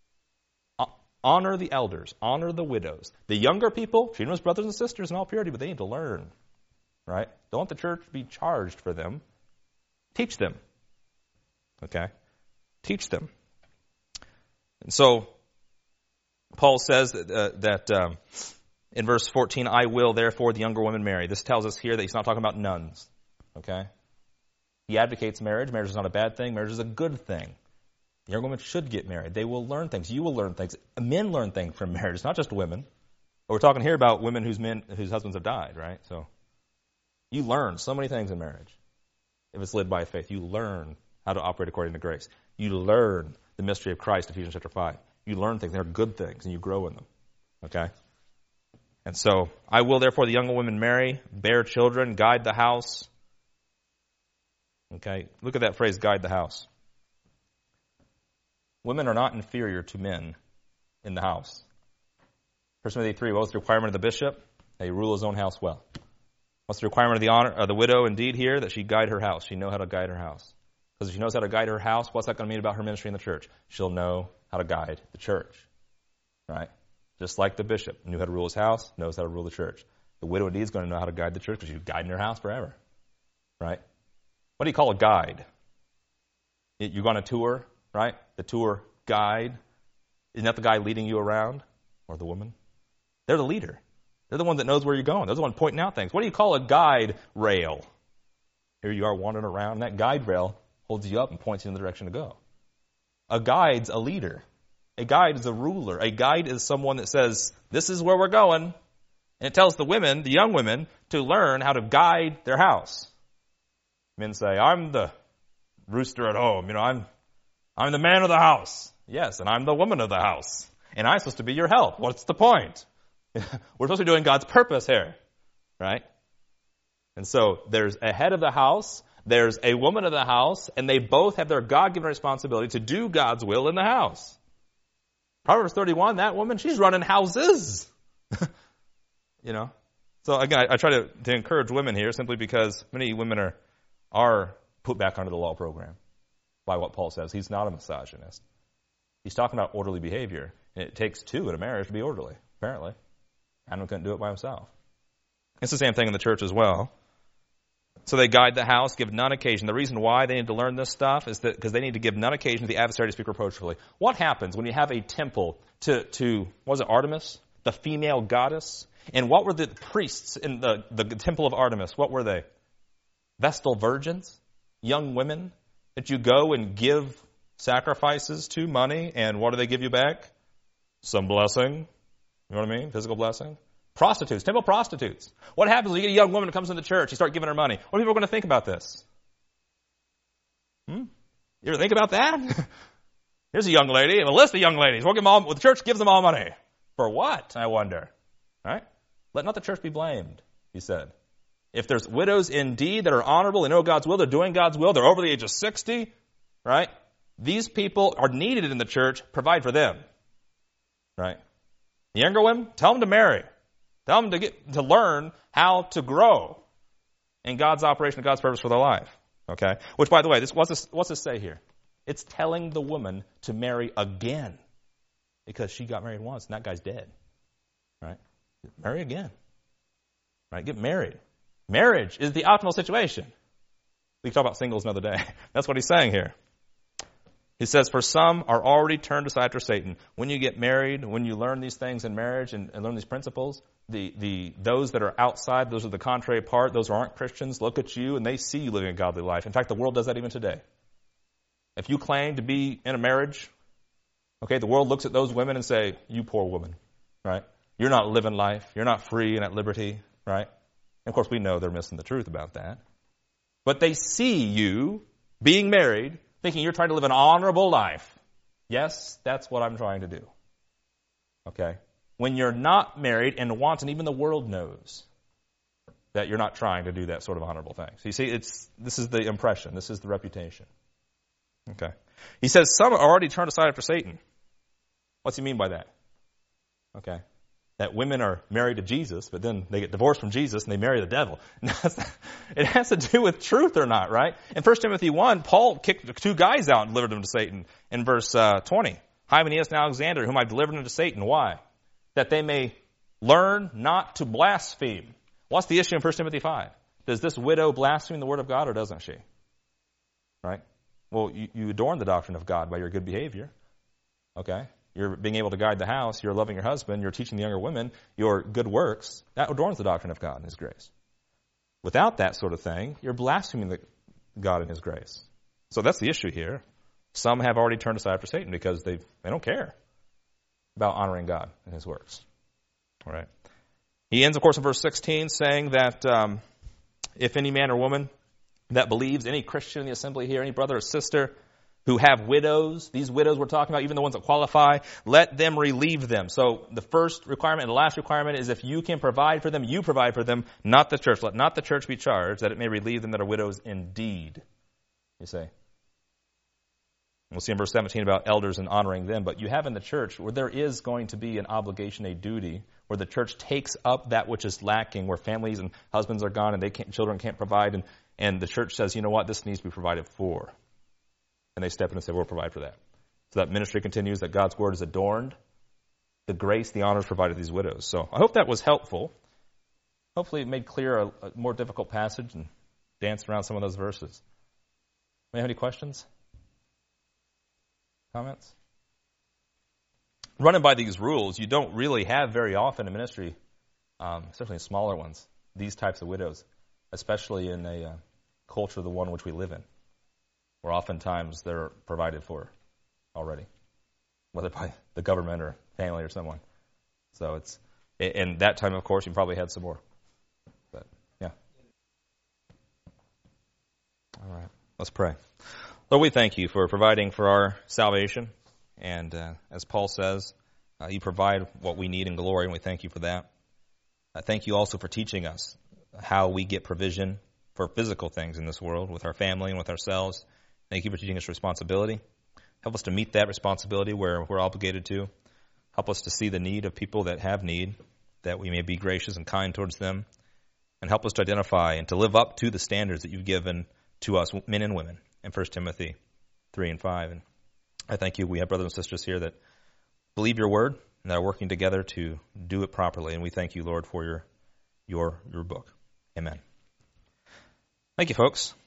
[SPEAKER 1] Honor the elders. Honor the widows. The younger people, treat them as brothers and sisters in all purity, but they need to learn. Right? Don't let the church be charged for them. Teach them. Okay? Teach them. And so, Paul says that in verse 14, I will therefore the younger women marry. This tells us here that he's not talking about nuns. Okay? He advocates marriage. Marriage is not a bad thing. Marriage is a good thing. Young women should get married. They will learn things. You will learn things. Men learn things from marriage. It's not just women. But we're talking here about women whose husbands have died, right? So you learn so many things in marriage. If it's led by faith, you learn how to operate according to grace. You learn the mystery of Christ, Ephesians chapter 5. You learn things. They're good things, and you grow in them. Okay? And so, I will therefore the younger women marry, bear children, guide the house. Okay? Look at that phrase, guide the house. Women are not inferior to men in the house. 1 Timothy 3, what was the requirement of the bishop? That he rule his own house well. What's the requirement of the honor of the widow indeed here? That she guide her house. She know how to guide her house. Because if she knows how to guide her house, what's that going to mean about her ministry in the church? She'll know how to guide the church. Right? Just like the bishop knew how to rule his house, knows how to rule the church. The widow indeed is going to know how to guide the church because she's guiding her house forever. Right? What do you call a guide? You're on a tour, right? The tour guide. Isn't that the guy leading you around? Or the woman? They're the leader. They're the one that knows where you're going. They're the one pointing out things. What do you call a guide rail? Here you are wandering around, and that guide rail holds you up and points you in the direction to go. A guide's a leader. A guide is a ruler. A guide is someone that says, this is where we're going. And it tells the women, the young women, to learn how to guide their house. Men say, I'm the rooster at home. I'm the man of the house. Yes, and I'm the woman of the house. And I'm supposed to be your help. What's the point? We're supposed to be doing God's purpose here. Right? And so there's a head of the house, there's a woman of the house, and they both have their God-given responsibility to do God's will in the house. Proverbs 31, that woman, she's running houses. So again, I try to encourage women here simply because many women are put back under the law program by what Paul says. He's not a misogynist. He's talking about orderly behavior. And it takes two in a marriage to be orderly, apparently. Adam couldn't do it by himself. It's the same thing in the church as well. So they guide the house, give none occasion. The reason why they need to learn this stuff is that because they need to give none occasion to the adversary to speak reproachfully. What happens when you have a temple to what was it, Artemis, the female goddess? And what were the priests in the temple of Artemis? What were they? Vestal virgins, young women that you go and give sacrifices to, money, and what do they give you back? Some blessing. You know what I mean? Physical blessing. Prostitutes, temple prostitutes. What happens when you get a young woman who comes into the church, you start giving her money? What are people going to think about this? You ever think about that? Here's a young lady, and a list of young ladies. The church gives them all money. For what, I wonder? Right? Let not the church be blamed, he said. If there's widows indeed that are honorable, they know God's will, they're doing God's will, they're over the age of 60, right? These people are needed in the church, provide for them. Right? The younger women, tell them to marry. Tell them to learn how to grow in God's operation, God's purpose for their life. Okay? Which, by the way, what's this say here? It's telling the woman to marry again because she got married once and that guy's dead. Right? Marry again. Right? Get married. Marriage is the optimal situation. We can talk about singles another day. That's what he's saying here. He says, for some are already turned aside after Satan. When you get married, when you learn these things in marriage and learn these principles, those that are outside, those are the contrary part, those who aren't Christians, look at you and they see you living a godly life. In fact, the world does that even today. If you claim to be in a marriage, okay, the world looks at those women and say, you poor woman, right? You're not living life. You're not free and at liberty, right? And of course, we know they're missing the truth about that. But they see you being married, thinking you're trying to live an honorable life. Yes, that's what I'm trying to do. Okay? When you're not married and want, and even the world knows that you're not trying to do that sort of honorable thing. So you see, this is the impression. This is the reputation. Okay? He says, some are already turned aside after Satan. What's he mean by that? Okay? That women are married to Jesus, but then they get divorced from Jesus and they marry the devil. It has to do with truth or not, right? In 1 Timothy 1, Paul kicked two guys out and delivered them to Satan in verse 20. Hymenaeus and Alexander, whom I delivered unto Satan. Why? That they may learn not to blaspheme. What's the issue in 1 Timothy 5? Does this widow blaspheme the word of God or doesn't she? Right? Well, you adorn the doctrine of God by your good behavior. Okay? you're being able to guide the house, you're loving your husband, you're teaching the younger women, your good works, that adorns the doctrine of God and His grace. Without that sort of thing, you're blaspheming God and His grace. So that's the issue here. Some have already turned aside for Satan because they don't care about honoring God and His works. All right. He ends, of course, in verse 16 saying that if any man or woman that believes, any Christian in the assembly here, any brother or sister who have widows, these widows we're talking about, even the ones that qualify, let them relieve them. So the first requirement and the last requirement is if you can provide for them, you provide for them, not the church. Let not the church be charged, that it may relieve them that are widows indeed. You say. We'll see in verse 17 about elders and honoring them. But you have in the church where there is going to be an obligation, a duty, where the church takes up that which is lacking, where families and husbands are gone and children can't provide, and the church says, you know what, this needs to be provided for. And they step in and say, we'll provide for that. So that ministry continues, that God's word is adorned. The grace, the honors provided to these widows. So I hope that was helpful. Hopefully it made clear a more difficult passage and danced around some of those verses. May I have any questions? Comments? Running by these rules, you don't really have very often in ministry, especially in smaller ones, these types of widows, especially in a culture, the one which we live in, where oftentimes they're provided for already, whether by the government or family or someone. So it's, in that time, of course, you probably had some more. But, yeah. All right. Let's pray. Lord, we thank you for providing for our salvation. And as Paul says, you provide what we need in glory, and we thank you for that. I thank you also for teaching us how we get provision for physical things in this world with our family and with ourselves. Thank you for teaching us responsibility. Help us to meet that responsibility where we're obligated to. Help us to see the need of people that have need, that we may be gracious and kind towards them. And help us to identify and to live up to the standards that you've given to us, men and women, in 1 Timothy 3 and 5. And I thank you. We have brothers and sisters here that believe your word and that are working together to do it properly. And we thank you, Lord, for your book. Amen. Thank you, folks.